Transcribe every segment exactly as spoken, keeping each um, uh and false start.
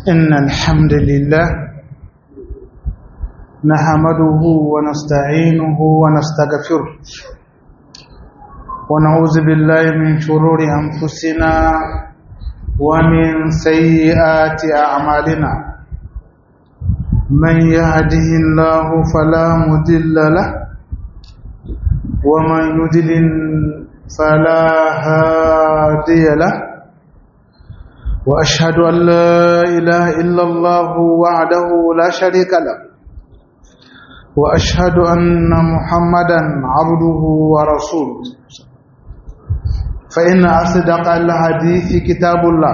إن الحمد لله نحمده ونستعينه ونستغفره ونعوذ بالله من شرور أنفسنا ومن سيئات أعمالنا من يهده الله فلا مضل له ومن يضلل فلا هادي له وأشهد أن لا إله إلا الله وحده لا شريك له وأشهد أن محمدا عبده ورسوله فإن أصدق الحديث كتاب الله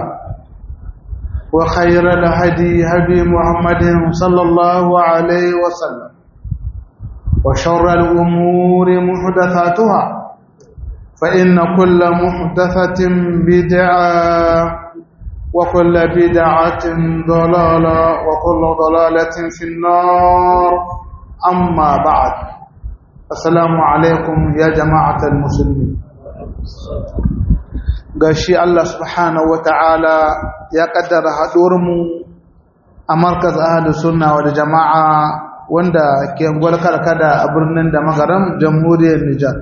وخير الهدي هدي محمد صلى الله عليه وسلم وشر الأمور محدثاتها فإن كل محدثة بدعة وكل بدعة ضلالة وكل ضلالة في النار أما بعد السلام عليكم يا جماعة المسلمين gashi Allah subhanahu wa ta'ala ya kaddara haɗuwarmu a markaz ahlus sunna wal jama'a wanda ke gwal karkada a birnin da magaram jamhuriyar Nijar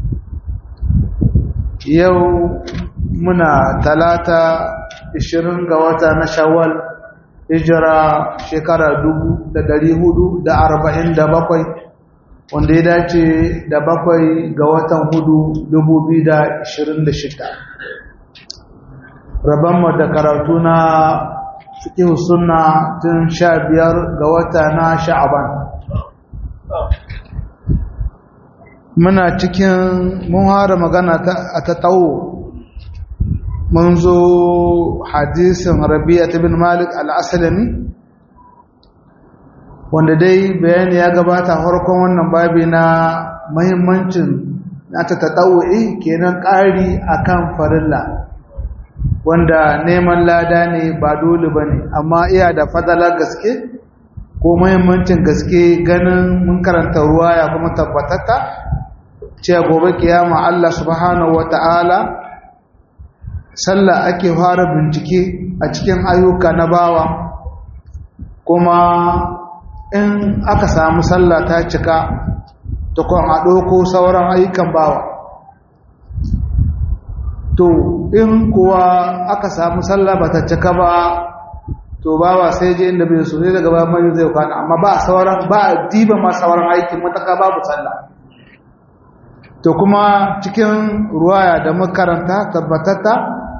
yau muna talata ishirin ga wata na Shawwal hijira shekara dubu da dari hudu da arba'in da bakwai wanda ya dace da bakwai ga watan hudu dubu biyu da ishirin da shida rabanmu da karatu na fiqh sunna tun sha biyar ga wata na Sha'ban muna cikin mun fara magana ta tatawu mun zo hadisin Rabi'a ibn Malik al-Aslami wanda dai bayani ya gabata farkon wannan babi na muhimmancin na ta tatawu'i kenan ƙari akan farilla wanda neman lada ne ba dole bane amma iya da fadalar gaske ko muhimmancin gaske ganin mun karanta ruwaya kuma tabbatata cewa gobe kiyama Allah subhanahu wata'ala sallah ake fara bincike a cikin ayyuka na bawa kuma in aka samu sallah ta cika to kon a ɗauko sauran ayyukan bawa to in kuwa aka samu sallah ba ta cika ba to bawa sai je inda bai so ne daga ba mai zai kwana amma ba sauran ba diba ma sauran aikin mutaka babu sallah to kuma cikin ruwaya da makaranta tabbatata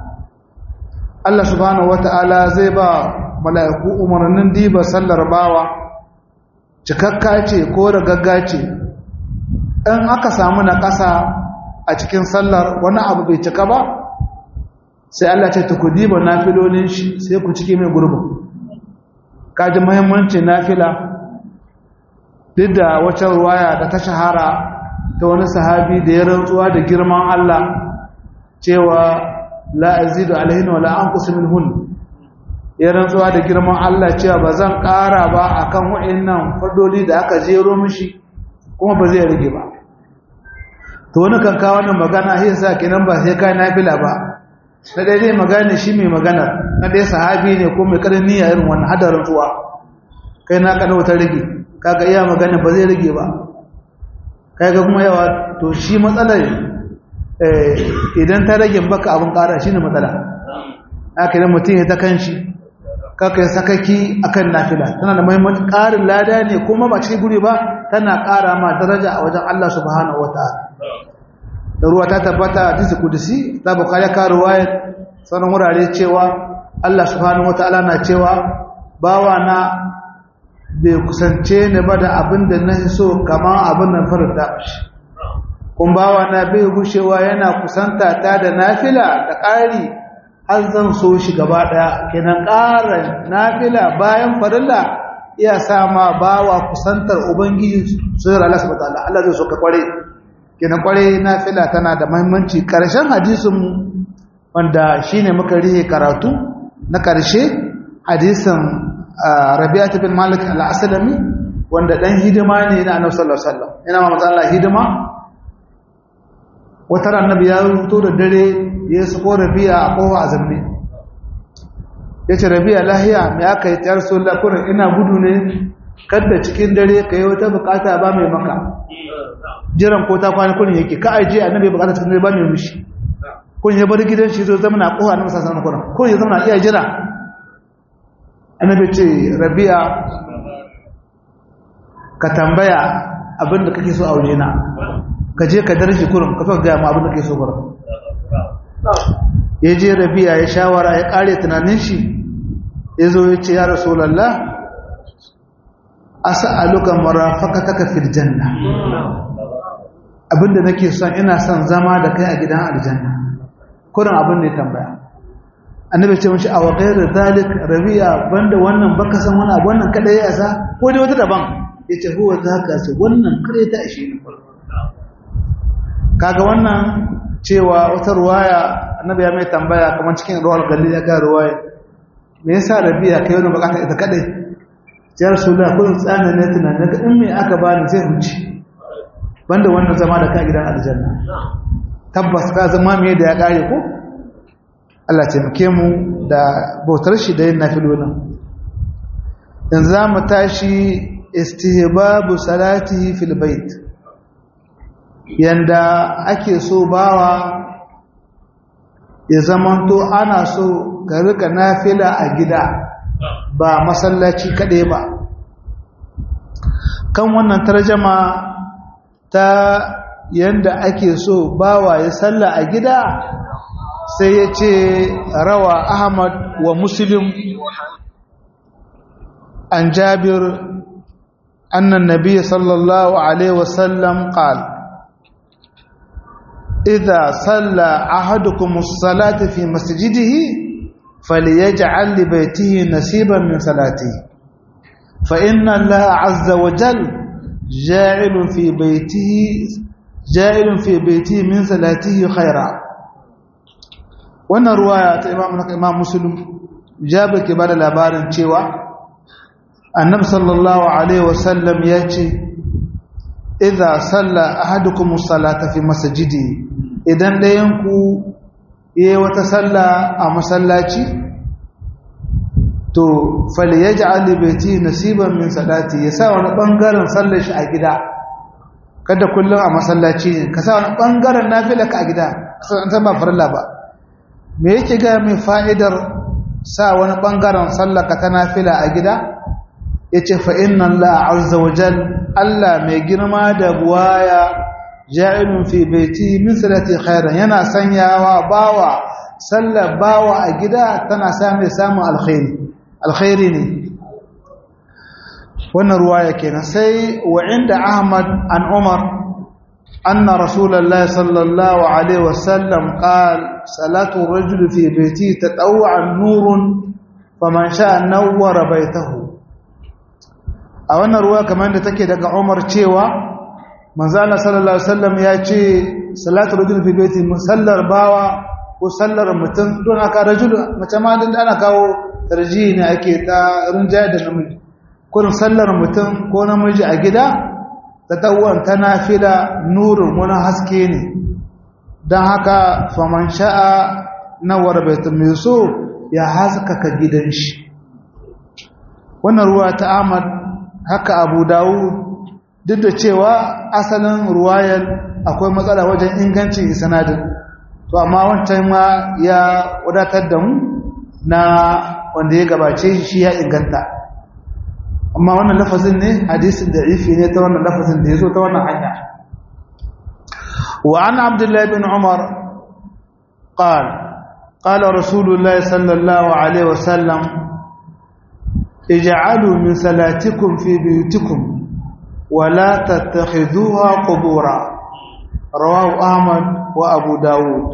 Allah subhanahu wata'ala zai ba mala'iku umarnin diba sallar bawa cikakka ce ko ragagga ce in aka samu na ƙasa a cikin sallar wani abu bai cika ba sai Allah ce ta ku diba nafilolin shi sai ku cike mai gurbin kaji muhimmancin nafila duk da wata ruwaya da ta shahara ta wani sahabi da ya rantsuwa da girman Allah cewa la azidu alaihin wala anqus minhun ya rantsuwa da girman Allah cewa bazan ƙara ba akan wa'annan fadoli da aka jero mishi kuma ba zai rage ba to wani kan kawo wannan magana sai yasa kenan ba sai kai nafila ba na dai dai magana shi mai magana na dai sahabi ne ko mai karin niyya irin wannan hada rantsuwa kai na kada wata rage kaga iya magana ba zai rage ba kaga kuma yawa to shi matsalar idan ta rage baka abin ƙara shi ne matsala aka yi mutum ya ta kan shi kaka yi sakaki a kan nafila tana da mahimmanci ƙarin lada ne kuma ba cikin guri ba tana ƙara ma daraja a wajen Allah subhanahu wa ta'ala da ruwa ta tabbata a jinsi kudusi ta bukari ka ruwayar sanin wurare cewa Allah subhanahu wa ta'ala na cewa bawa na bai kusance ni ba da abin da na so kamar abin nan farin da shi kun bawa na bai gushewa yana kusanta ta da nafila da ƙari har zan so shi gaba ɗaya kenan ƙara nafila bayan farilla iya sama bawa kusantar ubangiji sura Allah subhanahu wataala Allah zai so ka kware kenan kware nafila tana da muhimmanci karshen hadisin wanda shine muka rihe karatu na karshe hadisin Rabi'a bin Malik al-Aslami wanda dan hidima ne na Annabi sallallahu alaihi wasallam ina ma manzo Allah hidima wata annabi ya fito da dare ya sako Rabi'a a kowa azumi yace Rabi'a lahiya me aka yi tar sallah kurin ina gudu ne kada cikin dare kai wata bukata ba mai maka jiran ko ta kwana kurin yake ka aje annabi bukata cikin dare ba mai mishi kun ya bar gidan shi zo zama na kowa annabi sallallahu alaihi wasallam kun ya zama na iya jira annabi ce Rabi'a ka tambaya abinda kake so aure na ka je ka darje kurin ka so ga mu abinda kake so kurin yaje Rabi'a ya shawara ya kare tunanin shi yazo ya ce ya rasulullah as'aluka marafaqataka fil janna abinda nake son ina son zama da kai a gidan aljanna kurin abin da ya tambaya annabi ce mishi aw ghayr zalik Rabi'a banda wannan baka san wani abu wannan kada ya sa ko dai wata daban yace huwa zaka ce wannan kare ta ishe ni kaga wannan cewa wata ruwaya annabi ya mai tambaya kamar cikin ruwal galil ya ga ruwaya me yasa Rabi'a kai wannan bukata ita kadai ya rasulullah kun tsana ne tunanin ka in me aka bani sai huci banda wannan zama da ka gidan aljanna tabbas ka zama me da ya kare ko Allah ce muke mu da bautar shi da yin nafilolin in za mu tashi istihbabu salatihi fil bait yanda ake so bawa ya zamanto ana so ka rika nafila a gida ba masallaci kaɗai ba kan wannan tarjama ta yanda ake so bawa ya salla a gida sai ya ce rawa Ahmad wa Muslim an Jabir annan nabiy sallallahu alaihi wasallam qala idza salla ahadukum as-salata fi masjidihi فليجعل لبيته نصيبا من صلاته فإن الله عز وجل جاعل في بيته جاعل في بيته من صلاته خيرا wannan ruwaya ta Imam Imam Muslim Jabir ke bada labarin cewa Annabi sallallahu alaihi wasallam ya ce idza salla ahadukum as-salata fi masjidi idan dayan ku yayi wata salla a masallaci to falyaj'al li baiti nasiban min salati yasa wani bangaren sallar shi a gida kada kullun a masallaci ka sa wani bangaren nafila ka a gida an san ba farilla ba me yake ga mai fa'idar sa wani bangaren sallar ka ta nafila a gida yace fa inna allaha azza wa jal Allah mai girma da buwaya ja'ilun fi baiti min salati khairan yana sanyawa bawa sallar bawa a gida tana samun samun alkhairi alkhairi ne wannan ruwaya kenan sai wa inda Ahmad an Umar anna rasulullahi sallallahu alaihi wasallam qala salatu ar-rajul fi baiti tatawwa'an nurun faman sha'a nawwara baytahu a wannan ruwaya kamar da take daga Umar cewa manzo Allah sallallahu alaihi wasallam ya ce salatu rajul fi baiti musallar bawa ko sallar mutum don aka rajul mace ma din ana kawo tarjihi ne ake ta rinjaya da namiji kurin sallar mutum ko namiji a gida ta tawwan ta nafila nurun wani haske ne don haka faman sha'a nawar baitul miso ya haskaka gidan shi wannan ruwa ta Ahmad haka Abu Dawud duk da cewa asalin ruwayar akwai matsala wajen ingancin sanadin to amma wancan ma ya wadatar da mu na wanda ya gabace shi ya inganta amma wannan lafazin ne hadisin da'ifi ne ta wannan lafazin da yazo ta wannan hanya wa an Abdullah bin Umar qala qala Rasulullah sallallahu alaihi wasallam ij'alu min salatikum fi buyutikum wa la tattakhidhuha qubura rawahu Ahmad wa Abu Dawud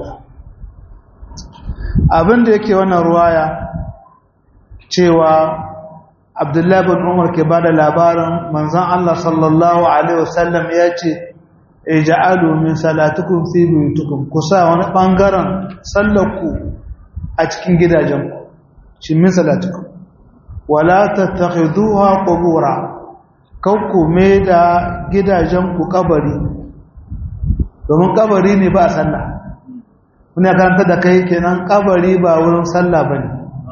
abinda yake wannan ruwaya cewa Abdullah bin Umar ke bada labarin manzon Allah sallallahu alaihi wasallam ya ce ij'alu min salatikum fi buyutikum kusa wani bangaren sallarku a cikin gidajenku shi min salatikum wala tattakhiduha qubura kanku me da gidajenku kabari domin kabari ne ba sallah muna karanta da kai kenan kabari ba wurin sallah bane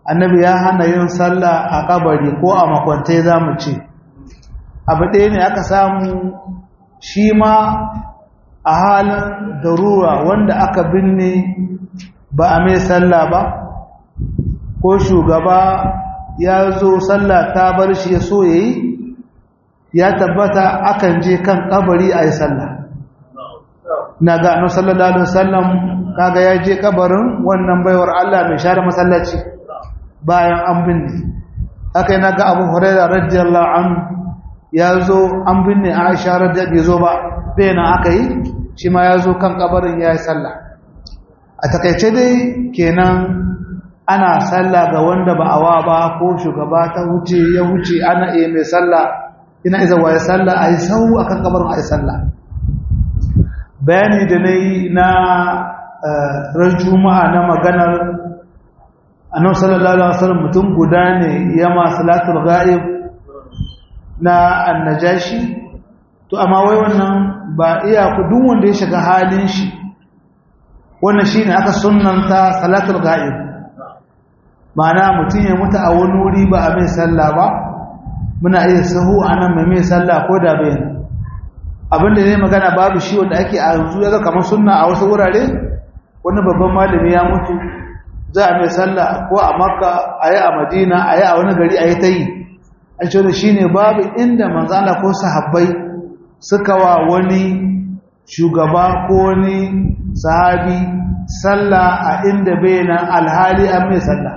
annabi ya hana yin sallah a kabari ko a makwantai zamu ce abu ɗaya ne aka samu shi ma a halin darura wanda aka binne ba a mai sallah ba ko shugaba ya zo sallah ta bar shi ya so yayi ya tabbata akan je kan kabari a yi sallah na ga annabi sallallahu alaihi wasallam kaga ya je kabarin wannan baiwar Allah mai share masallaci bayan an binne haka yana ga Abu Hurairah radiyallahu anhu ya zo an binne Aisha radiyallahu bai zo ba bayan aka yi shi ma ya zo kan kabarin ya yi sallah a takaice dai kenan ana sallah ga wanda ba awa ba ko shugaba ta wuce ya wuce ana iya mai sallah ina iza wa ya sallah a yi sau a kan kabarin a yi sallah bayani da na yi na ran juma'a na maganar annabi sallallahu alaihi wasallam mutum guda ne ya ma salatul ghaib na annajashi to amma wai wannan ba iya ku duk wanda ya shiga halin shi wannan shine aka sunnanta salatul ghaib ma'ana mutum ya mutu a wani wuri ba a mai sallah ba muna iya sahu anan mai mai sallah ko da bayan abinda ne magana babu shi wanda ake a yanzu ya kamar sunna a wasu wurare wani babban malami ya mutu za a mai sallah ko a makka a yi a madina a yi a wani gari a yi ta yi a ce da shi ne babu inda manzana ko sahabbai suka wa wani shugaba ko wani sahabi sallah a inda bayanan alhali an mai sallah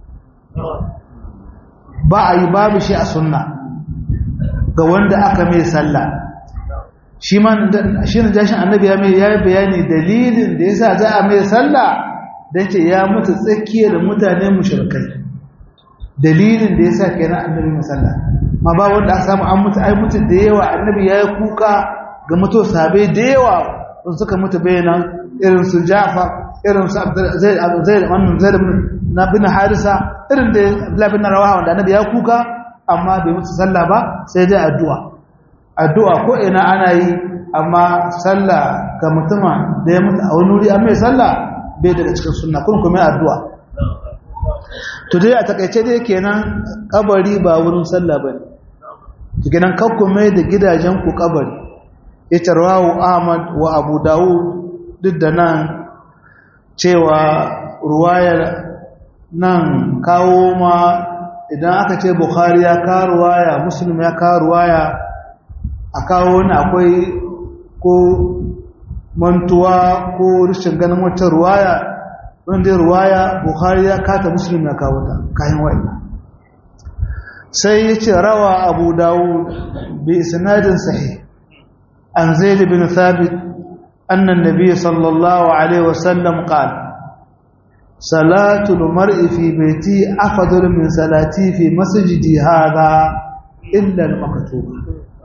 ba a yi babu shi a sunna ga wanda aka mai sallah shi ma shi ne jashin annabi ya mai ya bayani dalilin da yasa za a mai sallah dan ce ya mutu tsakiyar mutane mushrikai dalilin da yasa kenan annabi mai sallah ma ba wanda aka samu an mutu ai mutu da yawa annabi ya yi kuka ga mutu sahabbai da yawa sun suka mutu bayanan irin su Ja'far irin su Zaid Zaid wannan Zaid na bin Harisa irin da Abdullah bin Rawaha wanda annabi ya kuka amma bai mutu sallah ba sai dai addu'a addu'a ko ina ana yi amma sallah ga mutuma da ya mutu a wani wuri an mai sallah bai daga cikin sunna kun kuma addu'a to dai a takaice dai kenan kabari ba wurin sallah bane to kenan kakkume da gidajen ku kabari ita rawu Ahmad wa Abu Dawud duk da nan cewa ruwayar nan kawo ma idan aka ce Bukhari ya kawo ruwaya Muslim ya kawo ruwaya a kawo wani akwai ko mantuwa ko rishin ganin wata ruwaya wanda ruwaya Bukhari ya kata Muslim ya kawo ta kayan wa'ina sai ya ce rawa Abu Dawud bi isnadin sahih an Zaid bin Thabit anna an-nabiy sallallahu alaihi wasallam qala salatu al-mar'i fi bayti afdalu min salati fi masjidi hadha illa al-maktuba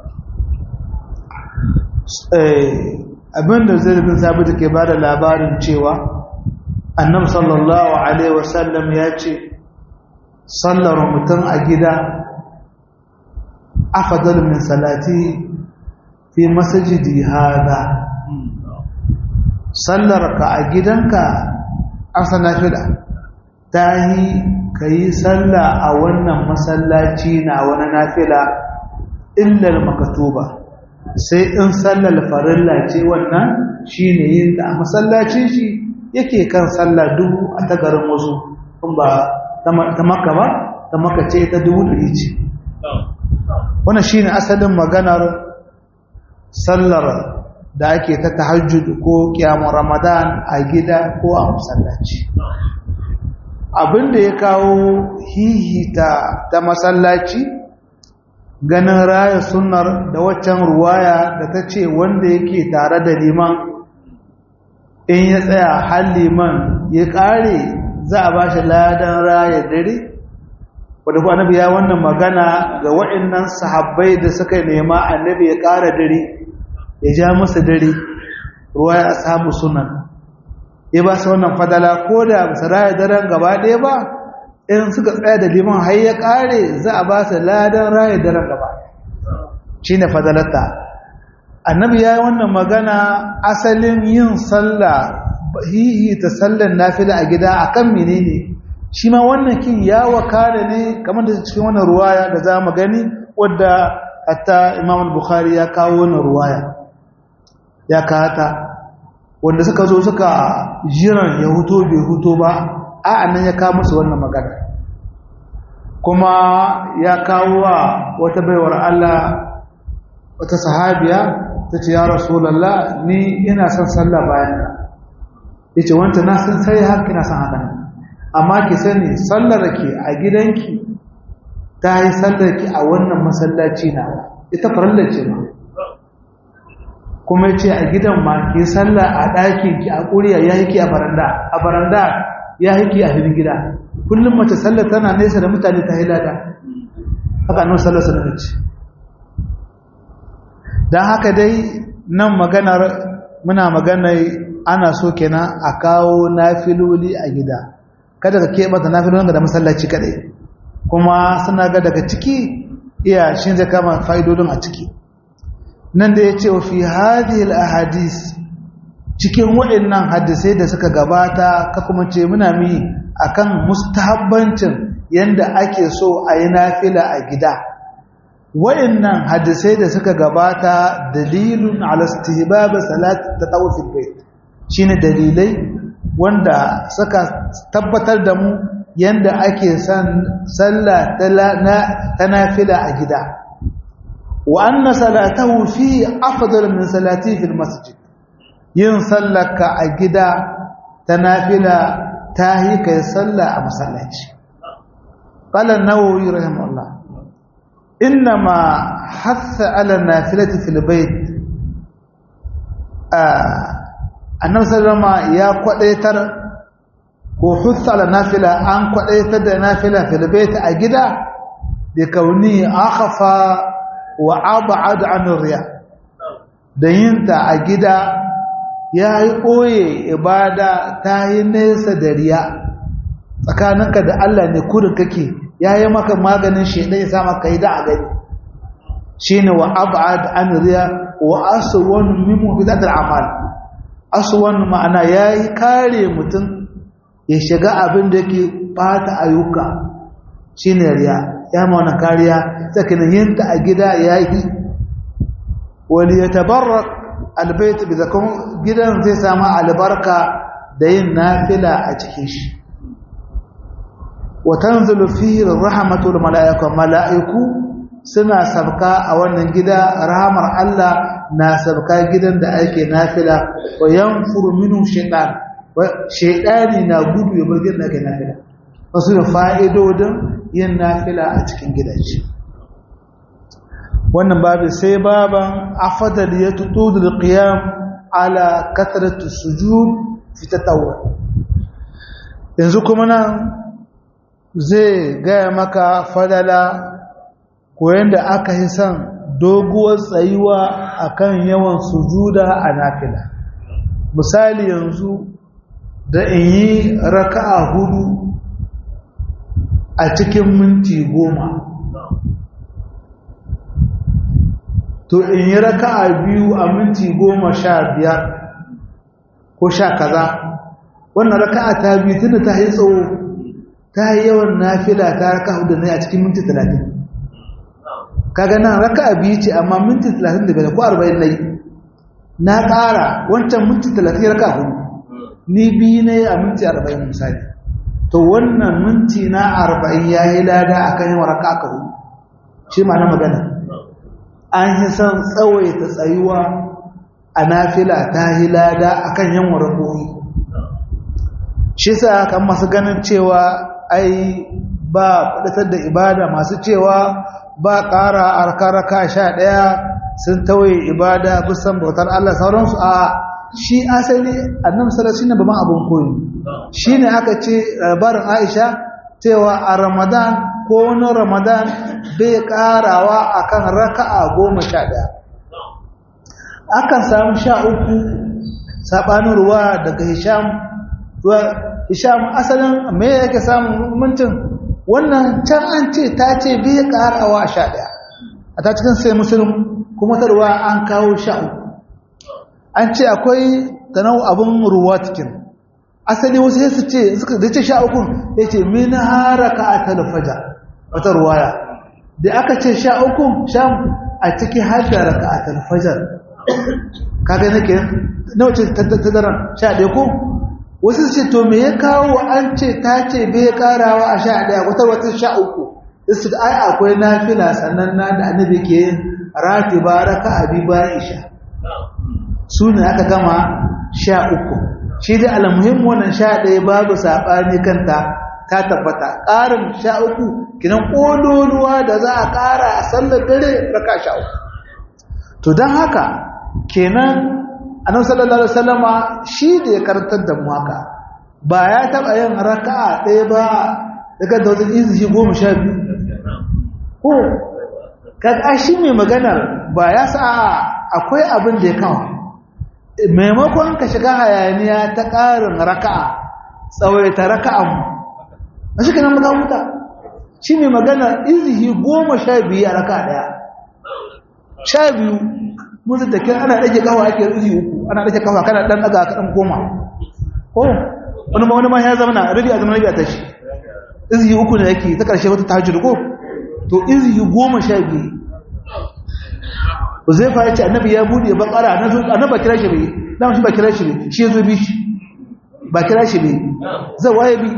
abinda Zaid bin Thabit ke bada labarin cewa annabi sallallahu alaihi wasallam ya ce sallar mutum a gida afdal min salati fi masjidi hada sallar ka a gidanka asana fida tahi kai sallah a wannan masallaci na wani nafila illa al-maktuba sai in sallar farilla ce wannan shine yin ta a masallacin shi yake kan sallah dubu a ta garin wasu kun ba ta Makka ba ta Makka ce ta dubu ɗari ce wannan shine asalin maganar sallar da ake ta tahajjud ko qiyamul ramadan a gida ko a masallaci abinda ya kawo hihita ta masallaci ganin raya sunnar da waccan ruwaya da ta ce wanda yake tare da liman in ya tsaya har liman ya kare za a ba shi ladan raya dare wadda kuwa annabi ya wannan magana ga waɗannan sahabbai da suka nema annabi ya kara dare ya ja musu dare ruwaya ashabu sunan ya ba su wannan fadala ko da su raya daren gaba ɗaya ba in suka tsaya da liman har ya kare za a ba su ladan raya daren gaba shi ne fadalarta annabi ya yi wannan magana asalin yin sallah hihi ta sallar nafila a gida akan menene shi ma wannan kin ya wakana ne kamar da cikin wannan ruwaya da za mu gani wadda hatta Imam al-Bukhari ya kawo wannan ruwaya ya kata wanda suka zo suka jiran ya huto bai huto ba a annan ya kawo musu wannan magana kuma ya kawo wa wata baiwar Allah wata sahabiya tace ya rasulullah ni ina son sallah bayan ka yace wanda na san sai har kina son haka amma ki sani sallar ki a gidanki ta yi sallar ki a wannan masallaci na ita farilla ce ma kuma yace a gidan ma ki sallah a ɗakin ki a ƙuriya yayi ki a baranda a baranda yayi ki a cikin gida kullum mace sallar tana nesa da mutane ta hilada haka annabi sallallahu alaihi wasallam ce dan haka dai nan maganar muna maganar ana so kenan a kawo nafiloli a gida kada ka keɓata nafilolin da masallaci kadai kuma suna ga daga ciki iya shin zai kama fa'idodin a ciki nan da yace wa fi hadhihi al-ahadith cikin waɗannan hadisai da suka gabata ka kuma ce muna mi akan mustahabbancin yanda ake so a yi nafila a gida waɗannan hadisai da suka gabata dalilun ala istihbab salat tatawuf fil bayt shine dalilai wanda suka tabbatar da mu yanda ake san sallah ta nafila a gida wa anna salatahu fi afdal min salati fil masjid yin sallaka a gida ta nafila ta yi kai sallah a masallaci qala an-nawawi rahimahullah inma hatha ala nafilati fil bayt annabi sallama ya kwadaitar ko hutsa ala nafila an kwadaitar da nafila fil bayt a gida da kauni akhafa wa ab'ad an riya da yinta a gida yayi koye ibada ta yi nesa da riya tsakaninka da Allah ne kurin kake yayi maka maganin shedan ya sa maka yi da a gani shine wa ab'ad an riya wa aswan min mubidat al-amal aswan ma'ana yayi kare mutum ya shiga abin da yake bata ayyuka shine riya ya ma wannan kariya sakin yinta a gida yayi wali yatabarrak albayt bi zakum gidan zai samu albarka da yin nafila a cikin shi wa tanzilu fihi rahmatul malaika malaiku suna sabka a wannan gida rahmar Allah na sabka gidan da ake nafila wa yanfuru minhu shaytan wa shaytani na gudu ya bar gidan da ake nafila wasu da fa'idodin yin nafila a cikin gidaje wannan babu sai baban afdal yatudul qiyam ala kathratu sujud fi tatawwu yanzu kuma nan zai gaya maka fadala ko yanda aka yi san doguwar tsayuwa akan yawan sujuda a nafila misali yanzu da in yi raka'a hudu a cikin minti goma to in yi raka'a biyu a minti goma sha biyar ko sha kaza wannan raka'a ta biyu tunda ta yi tsawo ta yi yawan nafila ta raka'a hudu ne a cikin minti talatin kaga nan raka'a biyu ce amma minti talatin da biyar ko arba'in na yi na ƙara wancan minti talatin raka'a hudu ni biyu ne a minti arba'in misali to wannan minti na arba'in ya yi lada a kan yawan raka aka hudu shi ma na magana an yi san tsawaita tsayuwa a nafila ta yi lada a kan yawan rakoyi shi sa kan masu ganin cewa ai ba faɗatar da ibada masu cewa ba ƙara a raka sha ɗaya sun tawaye ibada bisan bautar Allah sauransu a shi asali annabi sallallahu alaihi wasallam ba abun koyi shine aka ce labarin Aisha cewa a Ramadan ko na Ramadan bai karawa akan raka'a goma sha ɗaya akan samu sha uku sabanin ruwa daga Hisham zuwa Hisham asalin me yake samu mintin wannan can an ce ta ce bai karawa sha ɗaya a ta cikin sai Muslim kuma ta ruwa an kawo sha uku an ce akwai tanau abin ruwa cikin asali wasu sai su ce suka da ce sha uku yace min haraka atal fajar wata ruwaya da aka ce sha uku sham a ciki har da raka'atul fajr kaga nake nawa ce tattaran sha ɗaya ko wasu su ce to me ya kawo an ce ta ce bai karawa a sha ɗaya wata wata sha uku su ai akwai nafila sannan na da annabi ke yin ratiba raka'a bi bayan isha sune aka gama sha uku shi da almuhim wannan sha ɗaya babu sabani kanta ta tabbata ƙarin sha uku kinan ƙololuwa da za a ƙara a sallar dare raka sha uku to don haka kenan annabi sallallahu alaihi wasallama shi da ya karantar da mu haka ba ya taɓa yin raka'a ɗaya ba daga da wajen izi goma sha biyu ko kaga shi mai maganar ba ya sa akwai abin da ya kawo maimakon ka shiga hayaniya ta ƙarin raka'a tsawaita raka'an a shi kanan maka huta shi mai magana izihi goma sha biyu a raka daya sha biyu mutu da kira ana ɗage kawo ake izi uku ana ɗage kawo kana ɗan ɗaga kaɗan goma ko wani ma wani ma ya zama na rabi a zama rabi a tashi izihi uku ne yake ta ƙarshe wata tahajjud ko to izihi goma sha biyu zai fa yace annabi ya bude bakara annabi ba kira shi bai dan shi ba kira shi bai shi yazo bi shi ba kira shi bai zai waye bi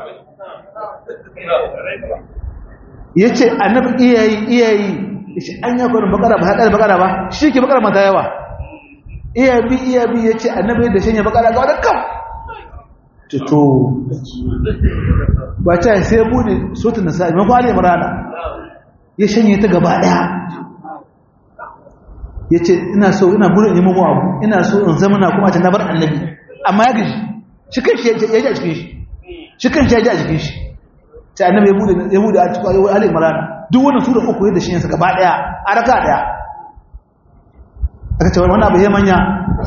yace annabi iyayi iyayi yace an ya kwarin bakara ba hadar bakara ba shi ke bakara mata yawa iya bi iya bi yace annabi da shanye bakara ga wadan kam to ba ta sai bude sutun nasa mai kwale murana ya shanye ta gaba daya yace ina so ina burin neman abu ina so in zama na kuma ta nabar annabi amma ya gaji shi kan shi ya ji a cikin shi shi kan shi ya ji a cikin shi ta annabi ya bude ya bude a cikin ayoyi Ali Imran duk wannan sura uku yadda shi yansa gaba daya a raka daya aka ce wannan abu ya manya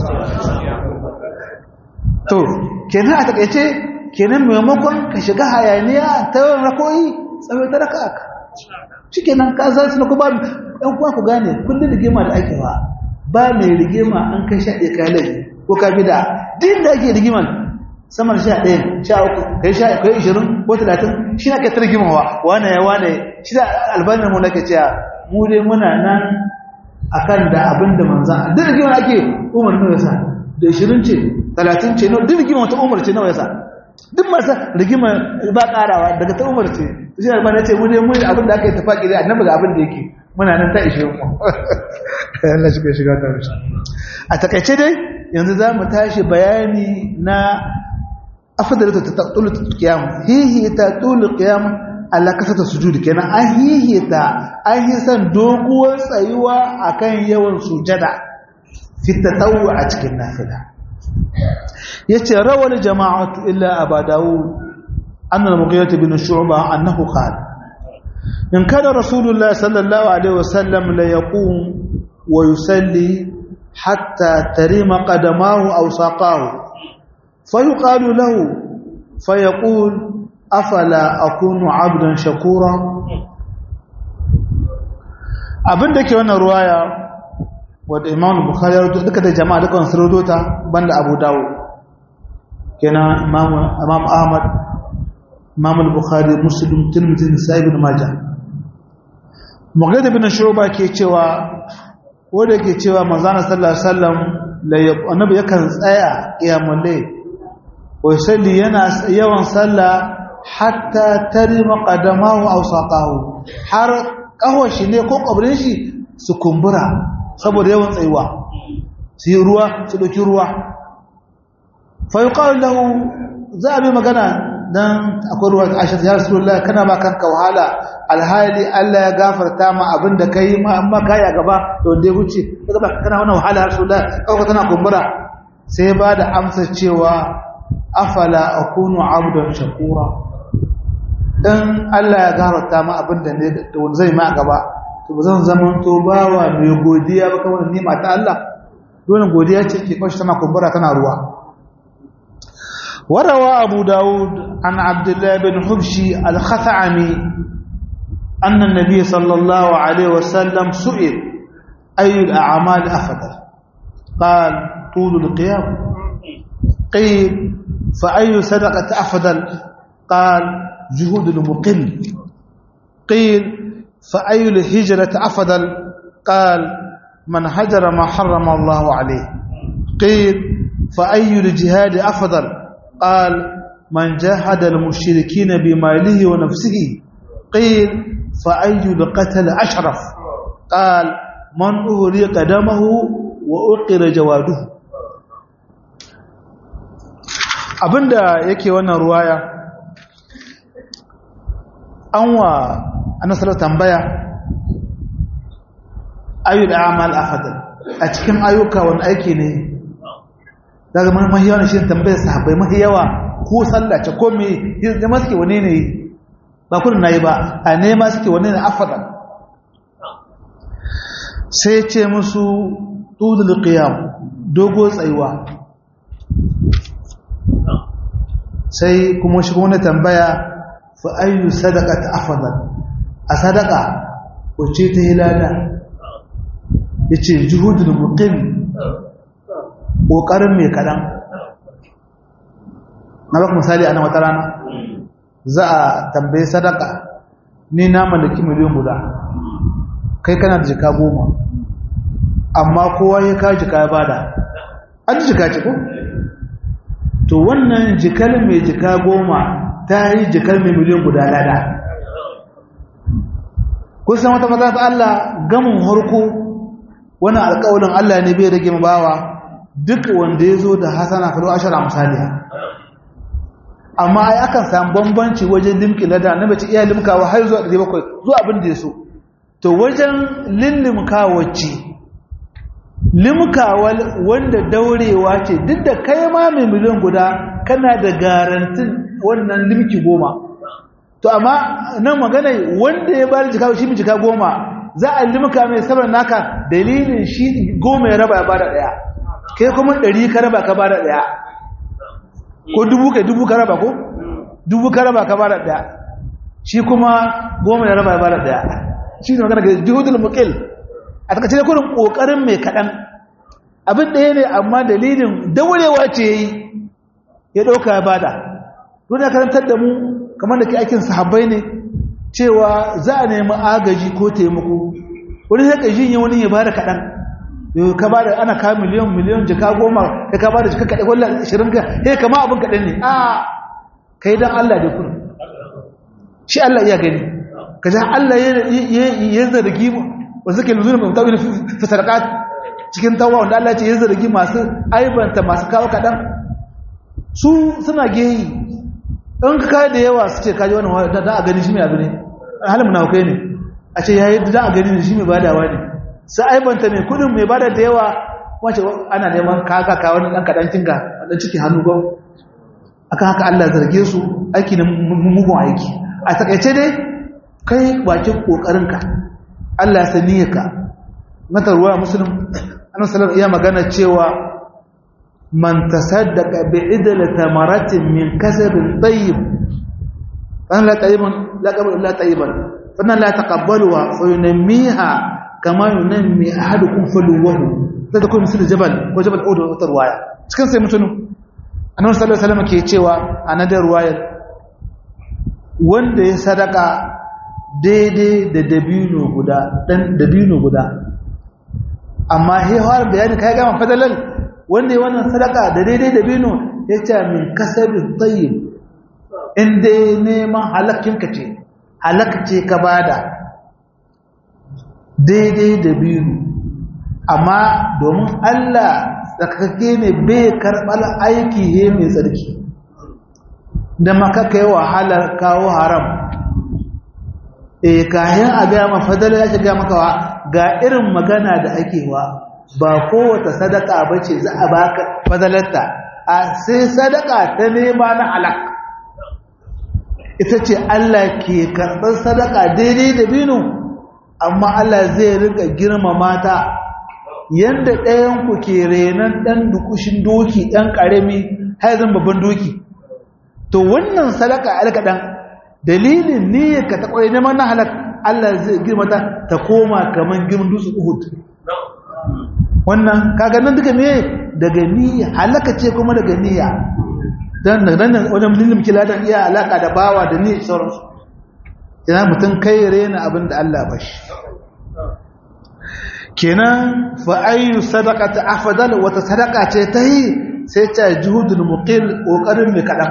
to kenan a takeice kenan maimakon ka shiga hayaniya ta rakoyi tsawo ta raka aka shikenan ka san su ko ba dan kuwa ku gane kullun rigima da ake ba ba mai rigima an kai sha ɗaya kai laifi ko ka bida din da ake rigiman saman sha ɗaya sha uku kai sha kai ishirin ko talatin shi na ka targimawa wane ya wane shi da albanin mu nake cewa mu dai muna nan akan da abin da manzan duk rigiman ake umar nawa yasa da ishirin ce talatin ce nawa duk rigiman wata umar ce nawa yasa duk masu rigima ba karawa daga ta umar ce shi albanin ce mu dai mu abin da aka yi tafaki da annabi ga abin da yake muna nan ta ishe mu Allah shi ka shiga ta rushe a takaice dai yanzu za mu tashi bayani na afdalatu tatulu qiyam hihi tatulu qiyam ala kasata sujud kenan an hihi ta an yi san doguwar tsayuwa akan yawan sujada fi tatawwu a cikin nafila yace rawal jama'atu illa aba daud anna al-mughirah bin shu'bah annahu qala إن كان رسول الله صلى الله عليه وسلم لا يقوم ويصلي حتى ترم قدماه أو ساقاه فيقال له فيقول أفلا أكون عبدا شكورا abin da ke wannan ruwaya wadda Imam Bukhari duka da jama'a duka sun rodota banda Abu Dawud kenan Imam Imam Ahmad Imam Bukhari Muslim Tirmidhi Nasa'i ibn Majah Mughirah bin Shu'bah ke cewa wanda ke cewa manzon sallallahu alaihi wasallam annabi yakan tsaya qiyamul layl wa yusalli yana yawan salla hatta tarima qadamahu aw saqahu har kawashi ne ko kabrin shi su kumbura saboda yawan tsayuwa su yi ruwa su dauki ruwa fa yuqalu lahu za a bi magana dan akwai ruwa Aisha ya Rasulullah kana ba kanka wahala alhali Allah ya gafarta ma abinda kai ma amma kai a gaba to dai wuce kaga ba kana wannan wahala Rasulullah kauka tana kumbura sai ba da amsa cewa afala akunu abdan shakura dan Allah ya gafarta ma abinda ne da zai ma gaba to bazan zaman to bawa mai godiya ba kamar nima ta Allah dole godiya ce ke kwashi tana kumbura tana ruwa وروى أبو داود عن عبد الله بن حبشي الخثعمي أن النبي صلى الله عليه وسلم سئل أي الأعمال أفضل قال طول القيام قيل فأي صدقة أفضل قال جهود المقل قيل فأي الهجرة أفضل قال من هجر ما حرم الله عليه قيل فأي الجهاد أفضل قال من جاهد المشركين بماله ونفسه قيل فأي القتل أشرف قال من أهريق دمه وأقر جواده. abinda yake wannan ruwaya an wa annabi tambaya ayyul a'mal afdal a cikin ayyuka wani aiki ne daga mahiyawa shi tambayar sahabbai mahiyawa ko sallah ce ko me jama'a suke wane ne ba kullun nayi ba a nema suke wane ne afdal sai ce musu tudul qiyam dogo tsayuwa sai kuma shi kuma tambaya fa ayyu sadaqati afdal a sadaqa wace ta hilala yace juhudul muqim kokarin mai kadan na baka misali ana wata rana za a tambaye sadaqa ni na mallaki miliyan guda kai kana da jika goma amma kowa ya ka jika ya bada an jika ce ko to wannan jikar mai jika goma ta yi jikar mai miliyan guda lada kusan wata fata ta Allah gamin harko wannan alƙawarin Allah ne bai rage bawa duk wanda ya zo da hasana falo ashara misaliya amma ai akan samu bambanci wajen limki lada na bace iya limkawa har zuwa ɗari bakwai zuwa abin da ya so to wajen lillimkawa ce limkawal wanda daurewa ce duk da kai ma mai miliyan guda kana da garantin wannan limki goma to amma nan magana wanda ya bari jika shi jika goma za a limka mai sabar naka dalilin shi goma ya raba ya bada daya kai kuma ɗari ka raba ka bada daya ko dubu ka dubu ka raba ko dubu ka raba ka bada daya shi kuma goma ya raba ya bada daya shi ne magana ga juhudul muqil a takaice da kurin kokarin mai kadan abin da ne amma dalilin daurewa ce yayi ya dauka ya bada don ya karantar da mu kamar da ke aikin sahabbai ne cewa za a nemi agaji ko taimako wani sai ka jinye wani ya bada kadan ka bada ana ka miliyan miliyan jika goma kai ka bada jika kadai wallahi ashirin ka eh kama abin kadan ne a kai dan Allah da kurin shi Allah iya gani kaje Allah ya ya zargi mu wanda ke nuzulun mutawil fi sadaqat cikin tawwa wanda Allah ya ce ya zargi masu aibanta masu kawo kadan su suna geyi in ka kai da yawa su ce kaji wannan da a gani shi mai abu ne halin munafikai ne a ce yayi da a gani shi mai badawa ne sai aibanta mai kudin mai bada da yawa wace ana neman kaka ka wani dan kadan kinga dan ciki hannu go akan haka Allah zarge su aiki ne mugun aiki a takeice dai kai bakin kokarinka Allah ya sani ka mata ruwa muslim annabi sallallahu ya magana cewa man tasaddaqa bi idla tamaratin min kasabin tayyib an la tayyiban la qabla la tayyiban fa la taqabbaluha fa yunmiha kama yunmi ahadukum faluwahu da kuma misali jabal ko jabal uhud wata ruwaya cikin sai mutunu annabi sallallahu alaihi wasallam ke cewa anadar ruwayar wanda ya sadaka daidai da dabino guda dan dabino guda amma hewar da yani kai gama fadalan wanda ya wannan sadaka da daidai dabino yace min kasabin tayyib inda neman halakkin ka ce halakce ka bada daidai dabino amma domin Allah tsakake ne bai karbal aiki he mai tsarki da maka kai wahalar kawo haram eh kayan a ga ma fadala ya shiga maka ga irin magana da ake wa ba kowace sadaka bace za a baka fadalarta a sai sadaka ta nema na halak ita ce Allah ke karɓar sadaka daidai da binu amma Allah zai rika girmama ta yanda ɗayan ku ke renan ɗan dukushin doki ɗan ƙarami har zan babban doki to wannan sadaka alkaɗan dalilin niyyar ka ta ƙwarai neman na halak Allah zai girmata ta koma kamar girman dutsen Uhud wannan kaga nan duka me daga niyya halaka ce kuma daga niyya dan nan wajen lilim kila dan iya alaka da bawa da ni sauransu ina mutum kai rena abin da Allah ba shi kenan fa ayu sadaqati afdal wata sadaqa ce ta yi sai ta juhudul muqil kokarin mai kadan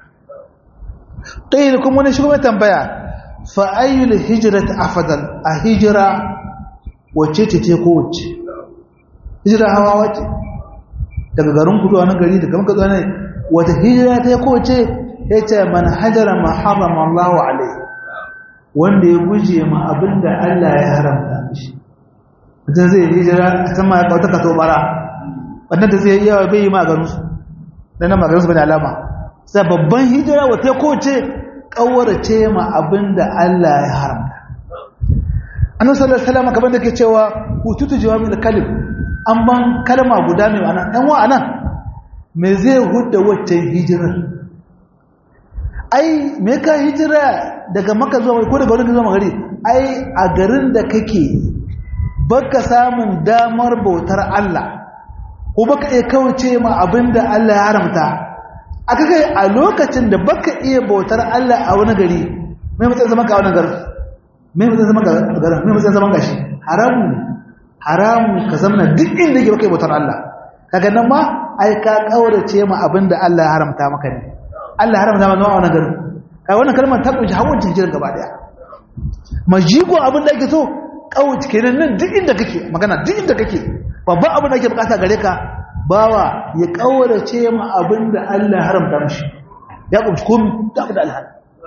qil kuma ne shi kuma tambaya fa ayu hijrati afdal a hijra wacce ce ce ko wacce hijra hawa wacce daga garin kudu wani gari daga maka zuwa ne wata hijira ta ko wacce yace man hajara ma harama Allahu alaihi wanda ya guje ma abinda Allah ya haramta mishi mutum zai hijira a sama ya kauta kato bara wannan da zai yawa bai yi maganinsu da na maganinsu bane alama sai babban hijira wata ko ce kawarce ma abinda Allah ya haramta annabi sallallahu alaihi wasallam kaman da ke cewa hututu jawamil kalim an ban kalma guda mai ana dan wa anan me zai hudda wacce hijirar ai me ka hijira daga Makka zuwa ko daga wurin zuwa gari ai a garin da kake baka samun damar bautar Allah ko baka iya kauce ma abinda Allah ya haramta aka kai a lokacin da baka iya bautar Allah a wani gari mai mutum zama ka wani garin mai mutum zama garin mai mutum zama gashi haramu haramu ka zama duk inda yake baka bautar Allah kaga nan ma ai ka kaurace ma abinda Allah ya haramta maka ne Allah ya haramta maka a wani garin kai wannan kalmar ta kunshi hawancin jirin gaba daya majigo abinda yake so kawuci kenan nan duk inda kake magana duk inda kake babban abin da ake bukata gare ka bawa ya kaurace ma abinda Allah ya haramta mishi ya kumshi komai da abin da Allah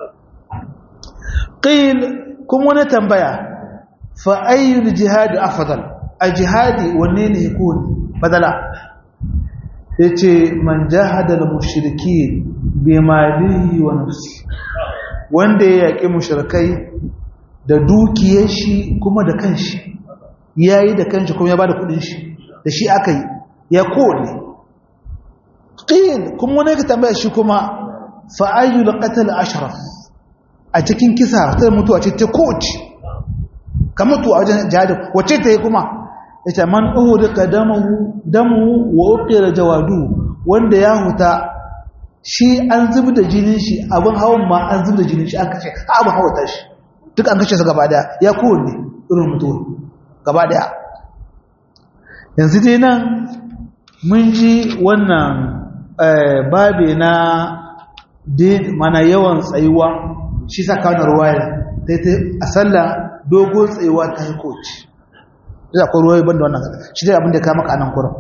qil kun wani tambaya fa ayyul jihad afdal a jihadi wanne ne yakun badala yace man jahada al mushrikeen bi malihi wa nafsi wanda ya yaki mushrikai da dukiyar shi kuma da kanshi yayi da kanshi kuma ya bada kudin shi da shi akai ya kone qil kuma wani ka tambaya shi kuma fa ayyul qatl ashraf a cikin kisa ta mutuwa ce ta koci ka mutu a wajen jihad wace ta yi kuma yace man uhriqa damu damu wa uqira jawadu wanda ya huta shi an zubi da jinin shi abin hawan ma an zubi da jinin shi an kace abin hawata shi duk an kashe su gaba daya ya kowanne irin mutuwa gaba daya yanzu dai nan mun ji wannan babe na mana yawan tsayuwa shi saka na ruwaya a sallah dogon tsayuwa ta haikoci da akwai ruwaya banda wannan shi dai abin da ka maka anan kuran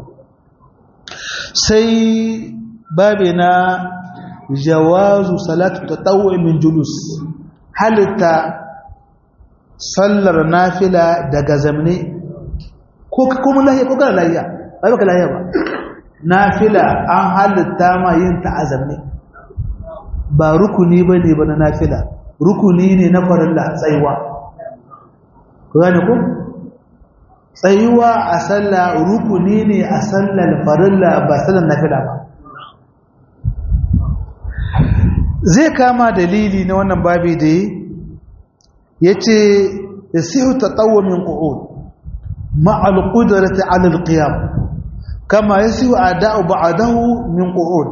sai babe na jawazu salatu tatawwu min julus halitta sallar nafila daga zamne ko kuma lahiya ko kana lahiya ba baka lahiya ba nafila an halitta ma yin ta azamne ba rukuni bane ba na nafila rukuni ne na farilla tsayuwa ko gane ko tsayuwa a sallah rukuni ne a sallar farilla ba sallar nafila ba zai kama dalili na wannan babi da yi yace yasihu tatawwu min qu'ud ma'a al-qudrati 'ala al-qiyam kama yasihu ada'u ba'dahu min qu'ud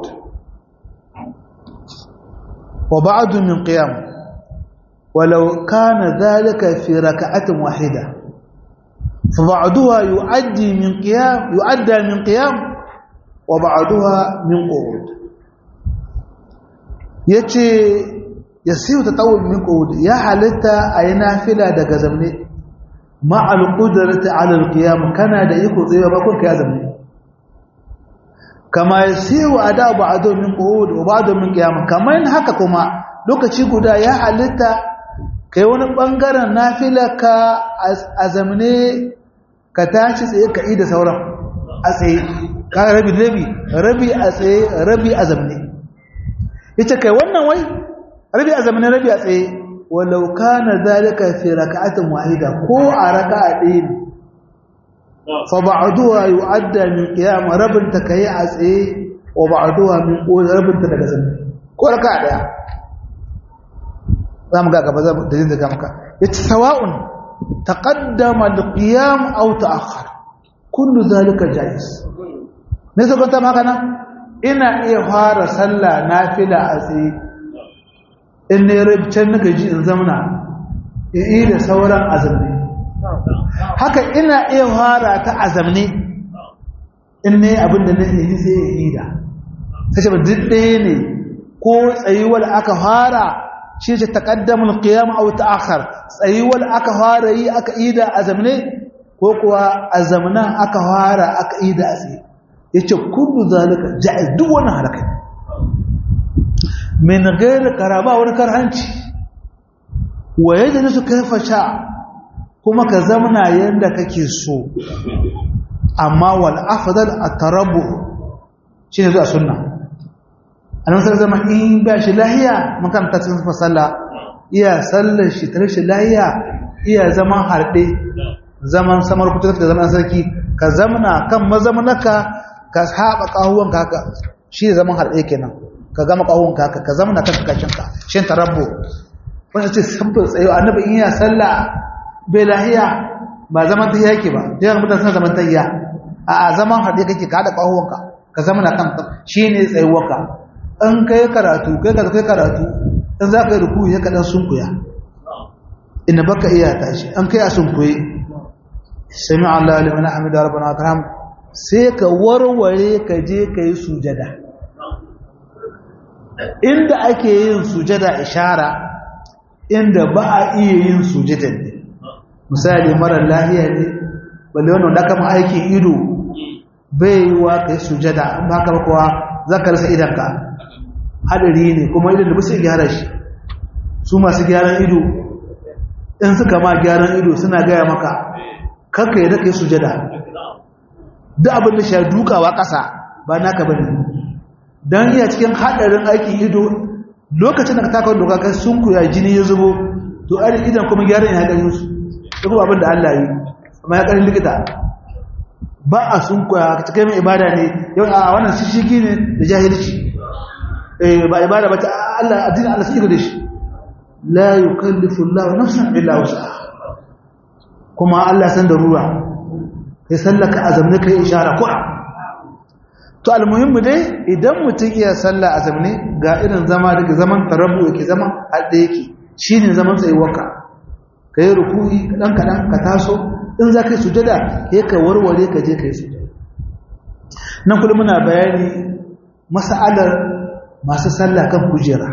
wa ba'du min qiyam walau kana dhalika fi rak'atin wahida fa ba'daha yu'addi min qiyam yu'adda min qiyam wa ba'daha min qu'ud yace yasiru tatawul min qud ya halitta ayi nafila daga zamne ma al qudrati ala al qiyam kana da iko tsaye ba kun kai zamne kama yasiru ada ba'du min qud wa ba'du min qiyam kaman haka kuma lokaci guda ya halitta kai wani bangaren nafila ka azamne ka tashi tsaye ka yi da sauran a tsaye ka rabi rabi rabi a tsaye rabi azamne yace kai wannan wai rabi a zamanin rabi a tsaye walau kana zalika fi rak'atin wahida ko a raka'a ɗaya ne fa ba'duha yu'adda min qiyam rabin ta kai a tsaye wa ba'duha min qul rabin ta daga zaman ko raka'a ɗaya zamu ga gaba zamu da jinda maka yace sawa'un taqaddama al-qiyam aw ta'akhkhara kullu zalika jaiz ne so kanta maka nan ina iya fara sallah nafila a tsaye in ne rabcin na gaji in zamna in yi da sauran azamne haka ina iya fara ta azamne in ne abinda na yi sai ya yi da sai ce ba duk ɗaya ne ko tsayuwar aka fara shi ce taƙaddamin ƙiyam a wata akar tsayuwar aka fara yi aka yi da azamne ko kuwa azamnan aka fara aka yi da tsaye ya ce kullu zalika ja'iz duk wani halaka min gairi karaba wani karhanci wa yadda su kaifa sha kuma ka zamna yanda kake so amma wal afdal at-tarabbu shine zuwa sunna annabi sallallahu alaihi wasallam in ba shi lahiya mun kan ta cikin fasalla iya sallar shi tare shi lahiya iya zaman harde zaman samar kuta da zaman sarki ka zamna kan mazamanaka ka haɓa ƙahuwanka haka shi zaman harɗe kenan ka gama ƙahuwanka haka ka zama na kan kashinka shi tarabbo wanda ce sabbin tsayo annabi in ya sallah bai lahiya ba zaman ta yake ba jiran mutane suna zaman ta yi a zaman harɗe kake ka haɗa ƙahuwanka ka zama na kan shi ne tsayuwarka in kai karatu kai ka kai karatu in za ka yi ruku ya kaɗan sunkuya inda baka iya tashi an kai a sunkuye sami Allah liman hamida rabbana karam sai ka warware ka je ka yi sujada inda ake yin sujada ishara inda ba a iya yin sujada ne misali mara lahiya ne balle wannan da kama aikin ido bai yi wa ka yi sujada in ba ka ba kuwa za ka rasa idanka hadari ne kuma idan da ba su gyara shi su masu gyaran ido in suka ma gyaran ido suna gaya maka kanka yi da ka yi sujada duk abin da shi dukawa ƙasa ba naka bane dan iya cikin hadarin aikin ido lokacin da ka taka doka kai sun kuya jini ya zubo to ai idan kuma gyaran ya hadarin su duk abin da Allah yi amma ya karin likita ba a sun kuya cikin mai ibada ne yau a wannan shishigi ne da jahilci eh ba ibada ba ta Allah addinin Allah sai da shi la yukallifu Allah nafsan illa wus'aha kuma Allah san da ruwa kai sallaka azamne kai ishara ko to almuhimmu dai idan mutum iya sallah azamne ga irin zama daga zaman tarabbu yake zaman hadda yake shine zaman tsayuwarka kai ruku'i kadan kadan ka taso in za kai sujada kai ka warware ka je kai sujada nan kullum muna bayani mas'alar masu sallah kan kujera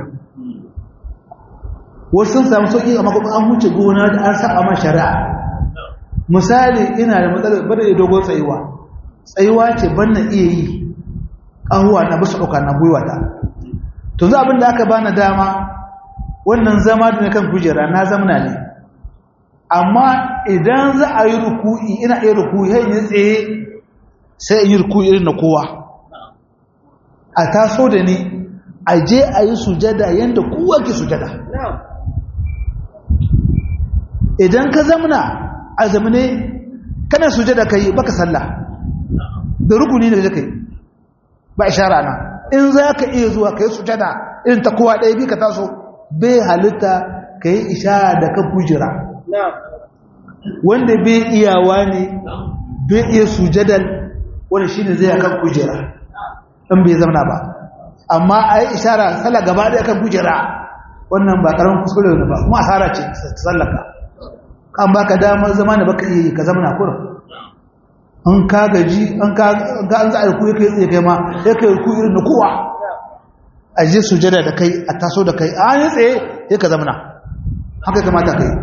wasu sun samu sauki amma kuma an huce gona da an saba ma shari'a misali ina da matsalar bada da dogon tsayuwa tsayuwa ce ban na iya yi ƙahuwa na basu ɗauka na gwiwa ta to za abin da aka bani dama wannan zama da na kan kujera na zamana ne amma idan za a yi ruku'i ina iya ruku'i hai ne tsaye sai in yi ruku'i irin na kowa a taso da ni a je a yi sujada yadda kowa ke sujada idan ka zamana a zamane kana sujada kai baka sallah da rukuni ne da kai ba ishara na in za ka iya zuwa kai sujada irin ta kowa ɗaya bi ka taso bai halitta kai ishara da kan kujira wanda bai iyawa ne bai iya sujadal wanda shine zai akan kujira in bai zamana ba amma ai ishara sallah gaba ɗaya kan kujira wannan ba karamin kuskure ne ba kuma asara ce sallaka kan baka damar zama da baka iya ka zama na kurin an ka gaji an ka an za a yi kuyi kai kai ma ya kai ku irin na kowa a je sujada da kai a taso da kai a yi tsaye ya ka zama na haka kamata kai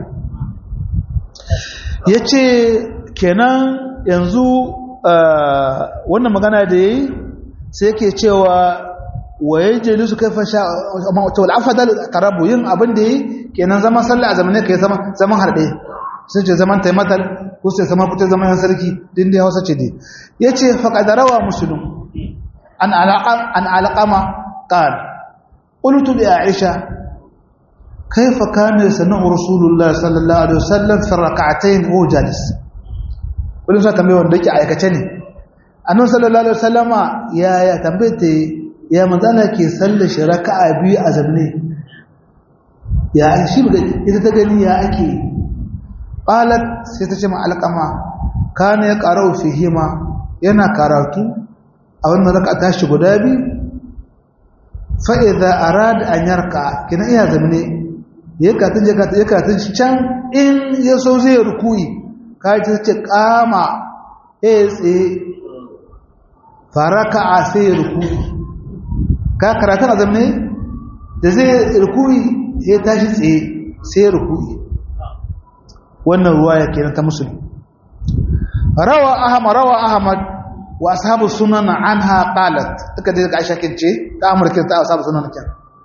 ya ce kenan yanzu wannan magana da ya yi sai yake cewa waye jeli su kai fasha wal afdal tarabu yin abin da yi kenan zaman sallah a zamanin kai zaman zaman harde sun ce zaman taimatal ko sai zaman kuta zaman sarki din da Hausa ce dai yace faqad rawa muslim an alaqa an alaqama qal qultu bi aisha kayfa kana sanu rasulullah sallallahu alaihi wasallam fi rak'atayn wa jalis kullum sa tambaye wanda yake aikace ne annabi sallallahu alaihi wasallama ya ya tambaye ya manzala ke sallar shi raka'a biyu a zamne ya shi ita ta gani ya ake qalat sai ta ce ma alqama kana ya qara'u fihima yana karatu a wannan raka tashi guda biyu fa idza arada an yarka kina iya zamne ya katin ya katin ya katin can in ya so zai rukuyi kai ta ce kama eh tsaye faraka sai rukuyi ka karatu a zamne da zai rukuyi ya tashi tsaye sai rukuyi wannan ruwaya kenan ta musulmi rawa ahmad rawa ahmad wa ashabu sunan anha qalat duka da Aisha kince ta amurkin ta ashabu sunan kin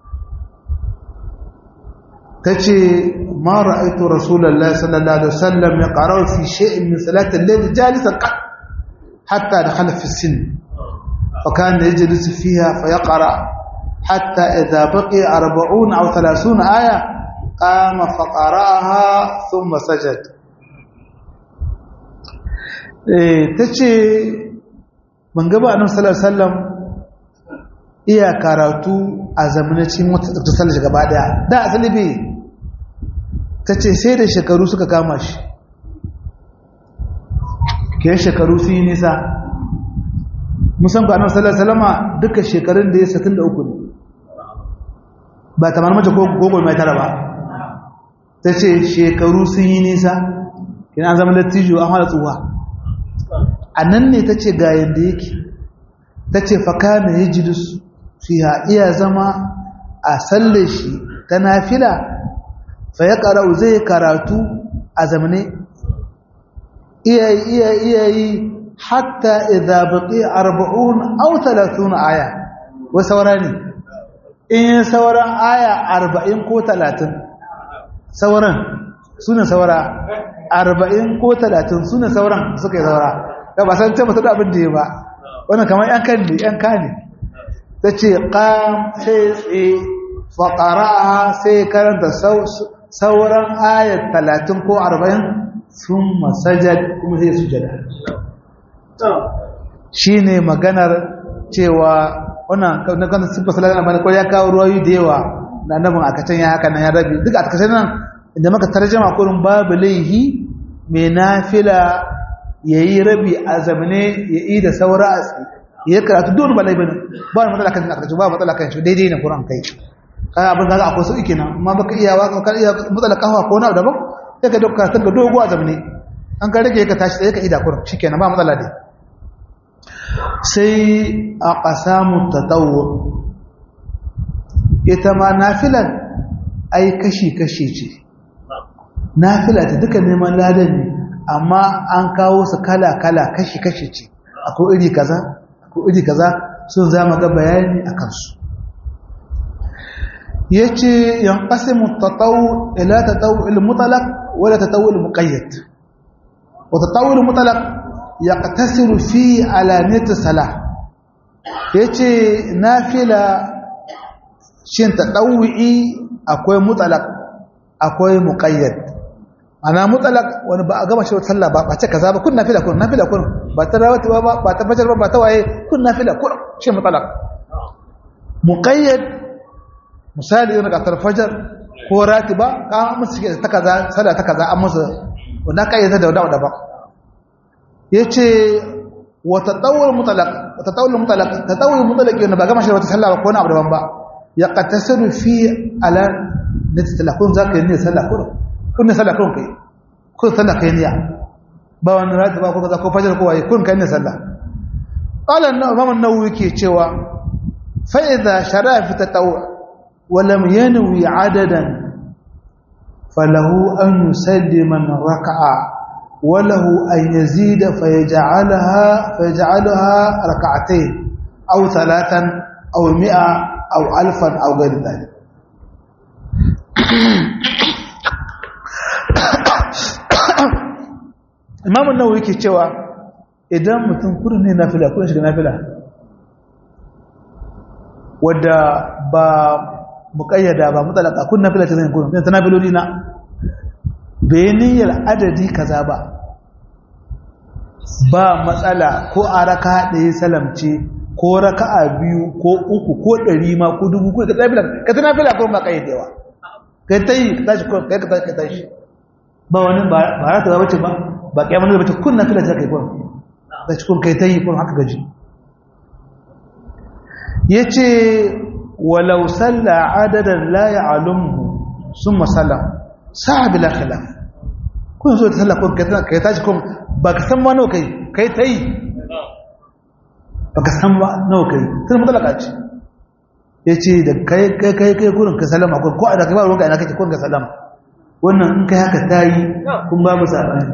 tace ma ra'aytu rasulullahi sallallahu alaihi wasallam yaqra'u fi shay'in min salati al-layl jalisan qat hatta dakhala fi sin fa kana yajlisu fiha fa yaqra hatta idha baqiya arba'un aw thalathun aya qama fa qara'aha thumma sajada eh tace ban gaba annabi sallallahu alaihi wasallam iya karatu a zamanacin wata sallar gaba daya da asali bai tace sai da shekaru suka kama shi ke shekaru su yi nisa musan ga annabi sallallahu alaihi wasallama duka shekarun da ya sittin da uku ne ba tamar mace ko gogo mai tara ba tace shekaru su yi nisa kina an zama lattijo an hala tsuwa a nan ne ta ce ga yadda yake ta ce faka na yi jidus fiha iya zama a salle shi ta nafila fa ya ƙara'u zai karatu a zamane iyayi iyayi iyayi hatta idza baqi arba'un aw thalathun aya wa saura ne in sauran aya arba'in ko talatin sauran suna saura arba'in ko talatin suna sauran suka yi saura da ba san ce mata da abin da ya ba wannan kamar yan kan ne yan kane tace qam sai tsaye fa qara'a sai karanta sauran ayat talatin ko arba'in thumma sajad kuma sai sujada shine maganar cewa wannan kan kan sun fasala da ko ya kawo ruwayi da yawa da annabin akacin ya haka nan ya rabi duk akacin nan inda maka tarjuma kurin babu laihi mai nafila ya yi rabi a zamane ya yi da saura a tsaye ya karatu dole ba laifin ba wani matsala kan karatu ba matsala kan shi daidai na kuran kai kan abin da akwai sauƙi kenan amma baka iya wa kan iya matsala kafa ko na daban sai ka dauka tanga dogo a zamane an ka rage ka tashi sai ka ida kuran shikenan ba matsala dai sai a qasamu tatawwu ita ma nafilan ai kashi kashi ce nafila ta duka neman ladan ne amma an kawo su kala-kala kashi-kashi ce akwai iri kaza akwai iri kaza sun zama ga bayani a kansu ya ce yan ƙasi mutatawu ila tatawu ilmutalak wadda tatawu ilmuƙayyat wata tatawu ilmutalak ya ƙatasiru fi alamita sala ya ce na fila shin tatawu'i akwai mutalak akwai muƙayyat ana mutalak wani ba a gama shi sallah ba ba ce kaza ba kun nafila kun nafila kun ba ta rawati ba ba ta fajar ba ba ta waye kun nafila kun shi mutalak muqayyad misali yana ka fajar ko ratiba ka musu shi ta kaza sallah ta kaza an musu wanda ka yi da wada ba yace wa tatawul mutalak wa tatawul mutalak tatawul mutalak yana ba gama shi wata sallah ba ko na abu daban ba ya qatasiru fi ala nitalakun zaka yi ne sallah kun kun sallah kun kai kun sallah kai niyya ba wannan rati ba ko kaza ko fajar ko waye kun kai ne sallah qala imam an-nawawi ke cewa fa idha shara'a fi tatawu wa lam yanwi adadan falahu an yusallima raka'a wa lahu an yazida fa yaj'alaha fa yaj'alaha rak'atayn aw thalathan aw mi'a aw alfan aw ghayr dhalik Imam an-Nawawi yake cewa idan mutum kurin ne nafila kurin shiga nafila wadda ba muqayyada ba mutalaka kun nafila ce zan kurin ta nafiloli na bayaniyar adadi kaza ba ba matsala ko a raka ɗaya salamce ko raka'a biyu ko uku ko ɗari ma ko dubu ko ka nafila ka ta nafila kurin ba qayyadewa kai tayi ka tashi kurin kai ka tashi ba wani ba ba ta wace ba ba kiyamar da bace kun nafila ta kai kurin da cikin kai tayi kurin haka gaji yace walau salla adadan la ya'lamu summa sallam sa'a bila khilaf kun zo da sallah kun kai tashi kun baka san ma nawa kai kai tai baka san ma nawa kai sai mutalaka ce yace da kai kai kai kai gurin ka sallama ko ko da kai ba ruwanka ina kake kun ka sallama wannan in kai haka tayi kun babu sabani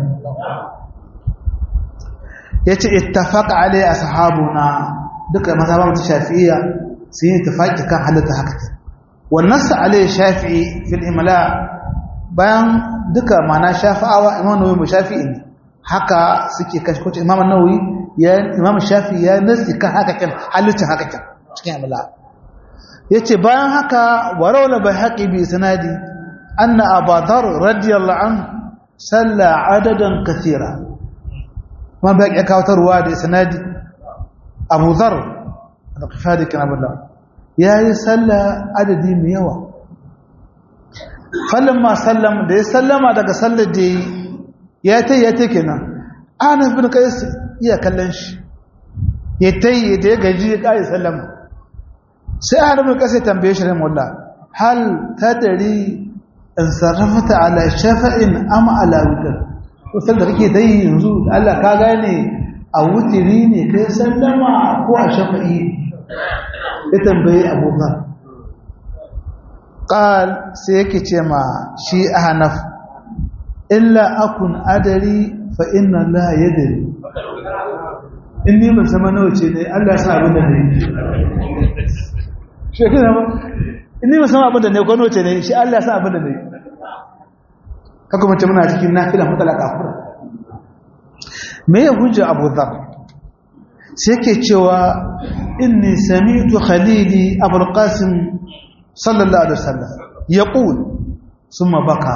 yace ittafaqa alai ashabuna duka mazhaban shafi'iyya sun yi tafaki kan halatta haka wannan sa alai shafi'i fil imla bayan duka mana shafi'awa imam nawawi mu shafi'i ne haka suke kashi ko imam nawawi ya imam shafi'i ya nasi kan haka kan halatta haka kan cikin imla yace bayan haka warawla bayhaqi bi sanadi anna abu dhar radiyallahu anhu salla adadan kathira man bai ya kawo tarwa da sanadi abu dhar al-qifadi kana billah yayi salla adadi mai yawa falamma sallam da ya sallama daga sallar da ya tayi ya take kenan Anas bin Qais iya kallon shi ya tayi da ya gaji ya kai sallama sai Anas bin Qais ya tambaye shi rahimahullah hal tadri in sarrafata ala shafa'in am ala witr to sai da kake tayi yanzu Allah ka gane a wutiri ne kai sallama ko a shafa'i ya tambaye Abu Dhar قال سيكي تيما شي أهنف إلا أكن أدري فإن الله يدري إني من سمانو تيني الله سأبدا ني شو كده إني من سمانو أبدا ني وكونو تيني شي الله سأبدا ني كما تمنى أتكي نافلة مطلق أفر ما يهوج أبو ذر سيكي تيوا إني سمعت خليلي أبو القاسم صلى الله عليه وسلم يقول ثم بكى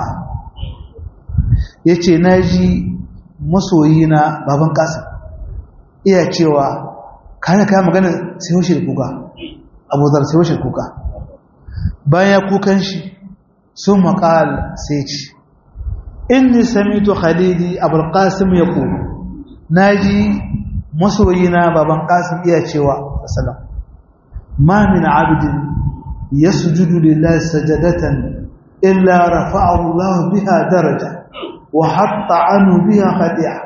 yace naji masoyina baban Qasim iya cewa kana kai magana sai hoshi kuka Abu Dhar sai hoshi kuka bayan kukan shi sun maqal sai ce inni sami'tu khalidi Abu Qasim yaqul naji masoyina baban Qasim iya cewa sallallahu ma min 'abdin يسجد لله سجدة إلا رفعه الله بها درجة وحط عنه بها خطيئة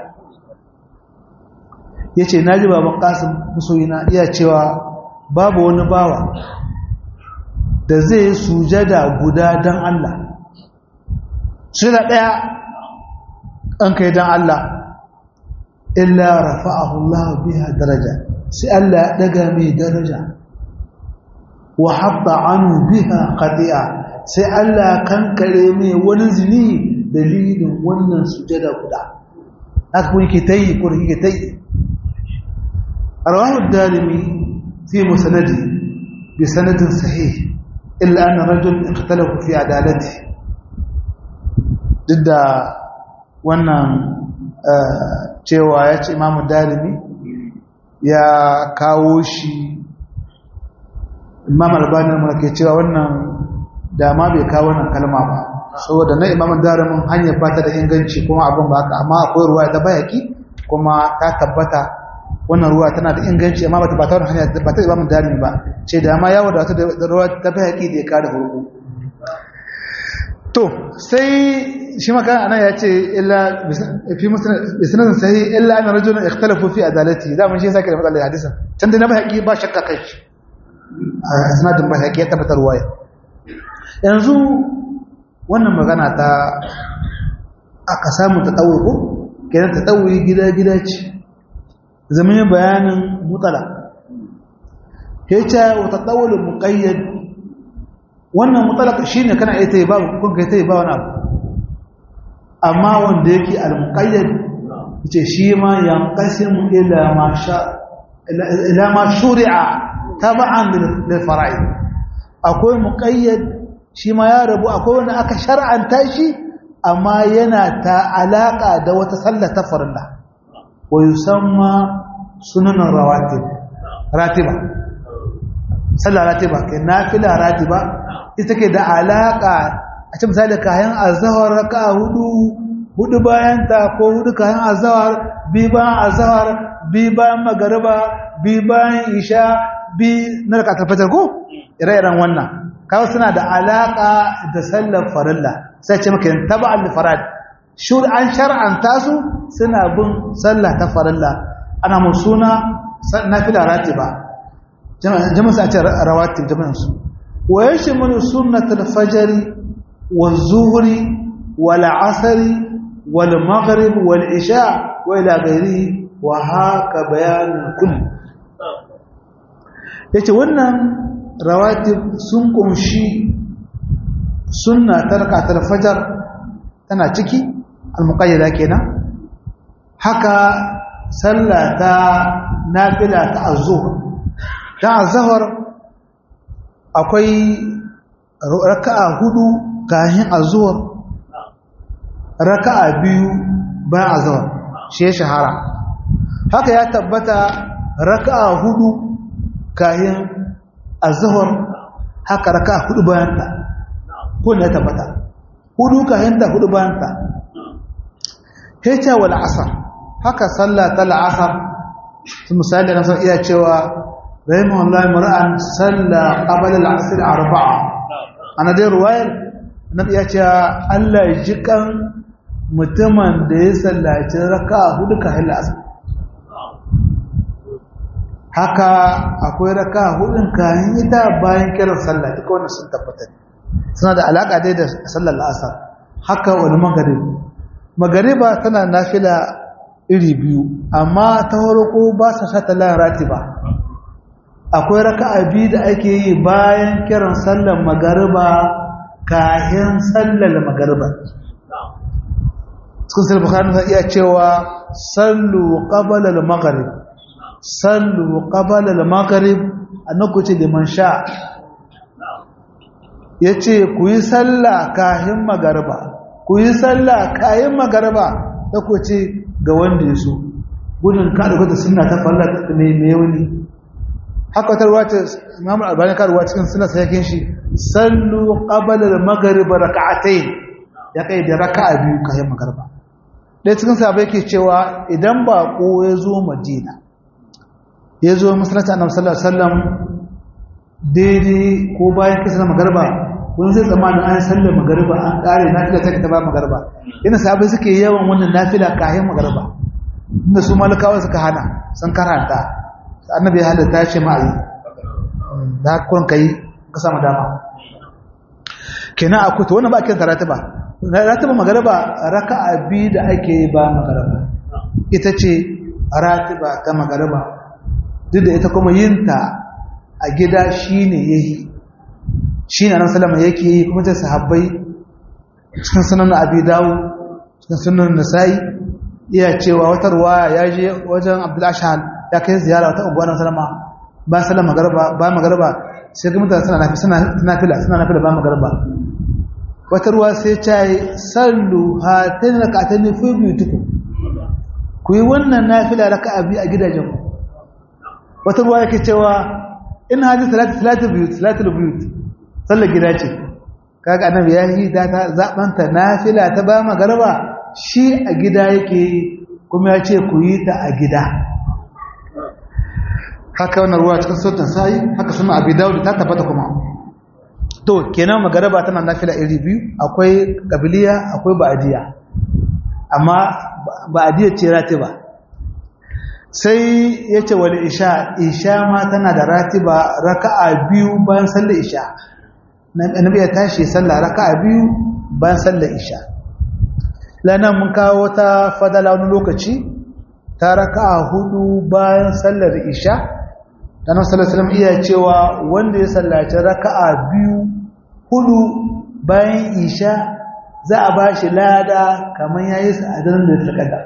yace naji baban Qasim musoyina iya cewa babu wani bawa da zai sujada guda dan Allah sujada daya an kai dan Allah illa rafa'ahu Allah biha daraja sai Allah ya daga mai daraja wa hatta anu biha qati'a sai Allah kankare mai wani zini dalilin wannan sujada guda haka kun ke tayi kun ke tayi rawahu ad-Darimi fi musnadi bi sanadin sahih illa anna rajul ikhtalafu fi adalati didda wannan cewa yace Imam ad-Darimi ya kawo shi Imam Albani mun ke cewa wannan da ma bai kawo wannan kalma ba saboda na Imam Daramin hanyar fata da inganci kuma abin ba haka amma akwai ruwa ta bayaki kuma ta tabbata wannan ruwa tana da inganci amma bata bata wannan hanya ba ta Imam Darimi ba ce da ma yawo da da ruwa ta bayaki da ya kare hurku to sai shi maka anan ya ce illa fi musnad sahih illa an rajulun ikhtalafu fi adalati da mun shi sake da matsalar hadisin can da na bayaki ba shakka kai a sanadin bayaki ya tabbatar ruwaya yanzu wannan magana ta aka samu ta tsawo ko kenan ta tsawo gida-gida ce zamanin bayanin mutala yace wa tatawul muqayyad wannan mutala shine kana ita ba kun ga ita ba wani abu amma wanda yake al-muqayyad yace shi ma yanqasimu ila ma sha ila ma shuri'a tab'an lil fara'id akwai muqayyad shi ma ya rabu akwai wanda aka shar'anta shi amma yana ta alaka da wata sallah ta farilla wa yusamma sunanan rawatib ratiba sallah ratiba ke nafila ratiba ita ke da alaka a cikin misali kayan azhar raka'a hudu hudu bayan ta ko hudu kayan azhar bi bayan azhar bi bayan magriba bi bayan isha bi na rakatul fajr ko ire-iren wannan kawo suna da alaka da sallar farilla sai ce maka taba'al farad shur an shar'anta su suna bin sallah ta farilla ana musuna nafila ratiba jama'a sai ce rawatib jama'an su wa yashmulu sunnatul fajr wal zuhri wal asri wal maghrib wal isha wa ila ghairihi wa haka bayanul kull yace wannan rawatib sun kunshi sunna tarkatul fajr tana ciki al-muqayyada kenan haka sallata nafila ta az-zuhr ta az-zuhr akwai raka'a hudu kahin az-zuhr raka'a biyu bayan az-zuhr shi shahara haka ya tabbata raka'a hudu kahin az-zuhr haka raka'a hudu bayan ta ko ne tabbata hudu kahin ta hudu bayan ta hita wal asr haka sallata al-asr misali na san iya cewa rahimahullahi mar'an salla qabla al-asr arba'a ana dai ruwayar nabi ya ce Allah ya jikan mutumin da ya sallaci raka'a hudu kahin al-asr haka akwai raka'a hudun kahin ita bayan kiran sallah duka wannan sun tabbata suna da alaka dai da sallar al-asr haka wal maghrib magariba tana nafila iri biyu amma ta farko ba sa shata lan ratiba akwai raka'a biyu da ake yi bayan kiran sallar magariba kahin sallar magariba cikin sai bukhari sai iya cewa sallu qabla al-maghrib sallu qabla al-maghrib annaku ce liman sha yace ku yi sallah kahin magariba ku yi sallah kayan magarba ta ku ce ga wanda ya so gudun ka da sunna ta falla ne mai wani haka tarwa ta Imam Al-Albani karwa cikin sunan sayakin shi sallu qabla al-maghrib rak'atayn ya kai da raka'a biyu kayan magarba dai cikin sahabbai yake cewa idan bako ya zo Madina ya zo masallacin Annabi sallallahu alaihi wasallam daidai ko bayan kisa magarba wani zai zama da an sallar magariba an kare nafila ta ta ba magariba yana sahabbai suke yawan wannan nafila kayan magariba inda su malakawa suka hana sun karanta annabi ya halatta ce ma yi da kun kai ka samu dama kenan akwai to wannan ba ake ratiba ratiba magariba raka'a biyu da ake yi ba magariba ita ce ratiba ta magariba duk da ita kuma yinta a gida shine yayi shi ne nan salama yake yi kuma ta sahabbai cikin sunan abi dawo cikin sunan nasa'i iya cewa wata ruwaya ya je wajen abdul ashhal ya kai ziyara wata unguwa na salama ba salama magarba ba magarba sai ga mutane suna nafi suna nafila suna nafila ba magarba wata ruwa sai ta yi sallu hatain rak'atayn fi buyutikum ku yi wannan nafila raka'a biyu a gidajenku wata ruwa yake cewa in hadi salatu salatu buyut salatu buyut sallar gida ce kaga annabi ya yi ta zabanta nafila ta ba magarba shi a gida yake kuma ya ce ku yi ta a gida haka wannan ruwa cikin sautin sai haka suna abi dawud ta tabbata kuma to kenan magarba tana nafila iri biyu akwai qabiliya akwai ba'diya amma ba'diya ce ratiba sai yace wal isha isha ma tana da ratiba raka'a biyu bayan sallar isha annabi ya tashi sallah raka'a biyu bayan sallar isha lana mun kawo ta fadala wani lokaci ta raka'a hudu bayan sallar isha dan sallallahu alaihi wasallam iya cewa wanda ya sallaci raka'a biyu hudu bayan isha za a bashi lada kaman yayi sa a daren da ya kada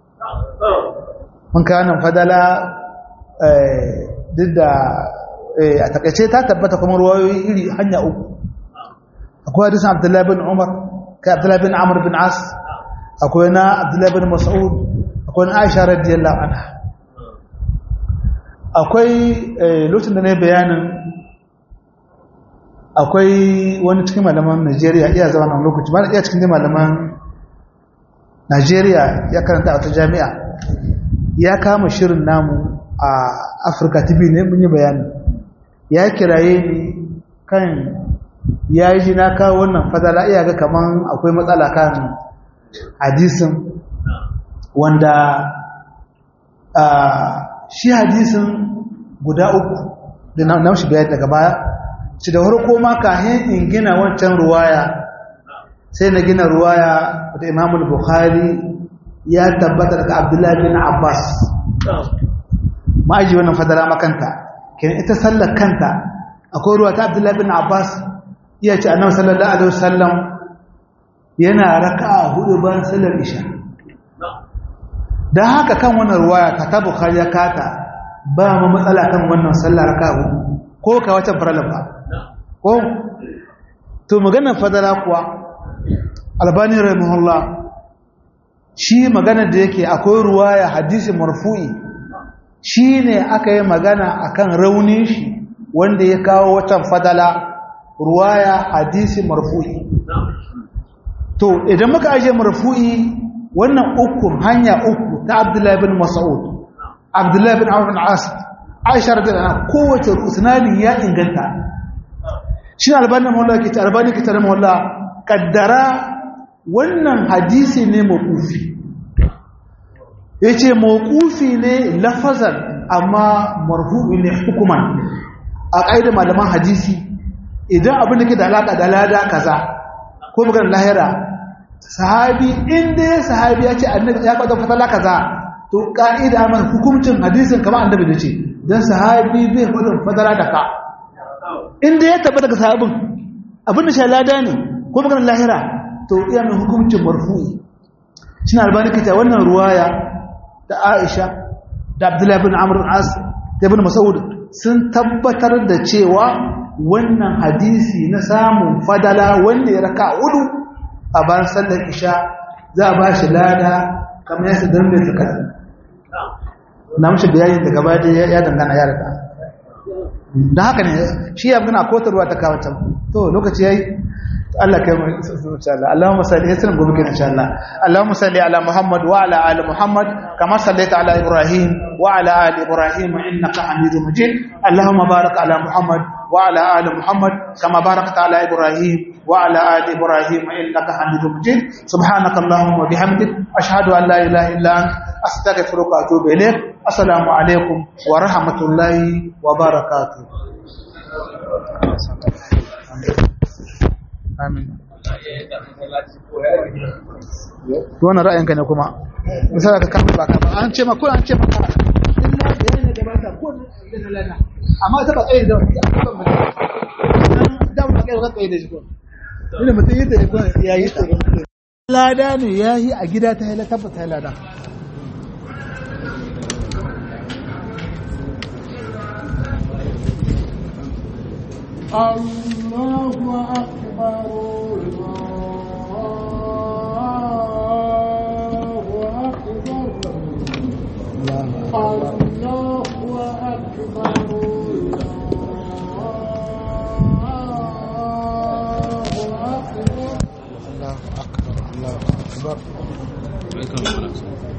mun kawo nan fadala eh duk da a takaice ta tabbata kuma ruwayoyi iri hanya uku akwai hadisin Abdullah bin Umar kai Abdullah bin Amr bin As akwai na Abdullah bin Mas'ud akwai na Aisha radiyallahu anha akwai lokacin da ne bayanin akwai wani cikin malaman Najeriya iya zama nan lokaci ba iya cikin malaman Najeriya ya karanta a wata jami'a ya kama shirin namu a Africa T V ne mun yi bayani ya kiraye ni kan ya ji na kawo wannan fadala iya ga kaman akwai matsala kan hadisin wanda shi hadisin guda uku da na shi bayar daga baya shi da harko ma kahin in gina wancan ruwaya sai na gina ruwaya da Imam Bukhari ya tabbata daga Abdullah bin Abbas ma'aji wannan fadala makanta kenan ita sallar kanta akwai ruwa ta Abdullah bin Abbas iya ce annabi sallallahu alaihi wasallam yana raka'a hudu bayan sallar isha dan haka kan wannan ruwaya ta ta Bukhari ya kata ba mu matsala kan wannan sallar raka'a hudu ko ka wata farala ba ko to maganar fadala kuwa Albani rahimahullah shi magana da yake akwai ruwaya hadisi marfu'i shine aka yi magana akan raunin shi wanda ya kawo wata fadala ruwaya hadisi marfu'i to idan muka aje marfu'i wannan uku hanya uku ta Abdullah ibn Mas'ud Abdullah ibn Amr ibn As Aisha radhiyallahu anha kowace usnadin ya inganta shi Albani mawla ke ta Albani ke ta mawla kaddara wannan hadisi ne mawqufi yace mawqufi ne lafazan amma marfu'i ne hukuman a kaidar malaman hadisi idan abin da ke da alaka da lada kaza ko magana lahira sahabi inda ya sahabi ya ce annabi ya kwada fatala kaza to kaida man hukuncin hadisin kamar annabi ne ce dan sahabi bai kwada fatala da ka inda ya tabbata ga sahabin abin da shi lada ne ko magana lahira to iya mai hukuncin marfu'i shine Albani kace wannan ruwaya da Aisha da Abdullah ibn Amr al-As da ibn Mas'ud sun tabbatar da cewa wannan hadisi na samun fadala wanda ya raka hudu a bayan sallar isha za a ba shi lada kamar yasa dan bai tsaka na mushi bayani daga baya da ya dangana ya raka da haka ne shi ya gina kotarwa ta kawo ta to lokaci yayi Allah kai mu insha Allah Allahumma salli sallam gobe kenan insha Allah Allahumma salli ala Muhammad wa ala ali Muhammad kama sallaita ala Ibrahim wa ala ali Ibrahim innaka Hamidum Majid Allahumma barik ala Muhammad wa ala ali Muhammad kama barakta ala Ibrahim wa ala ali Ibrahim innaka Hamidum Majid subhanaka Allahumma wa bihamdik ashhadu an la ilaha illa anta astaghfiruka wa atubu ilayk assalamu alaikum wa rahmatullahi wa barakatuh amin wannan ra'ayinka ne kuma misali ka kama baka ba an ce ma ko an ce maka illa bayani da bata ko da lana amma ta ba kai da wani da ba kai da kai da shi ko ina mutum yadda ya ko yayi ta lada ne yayi a gida ta hila tabbata lada Allahu akbar Allahu akbar Allahu akbar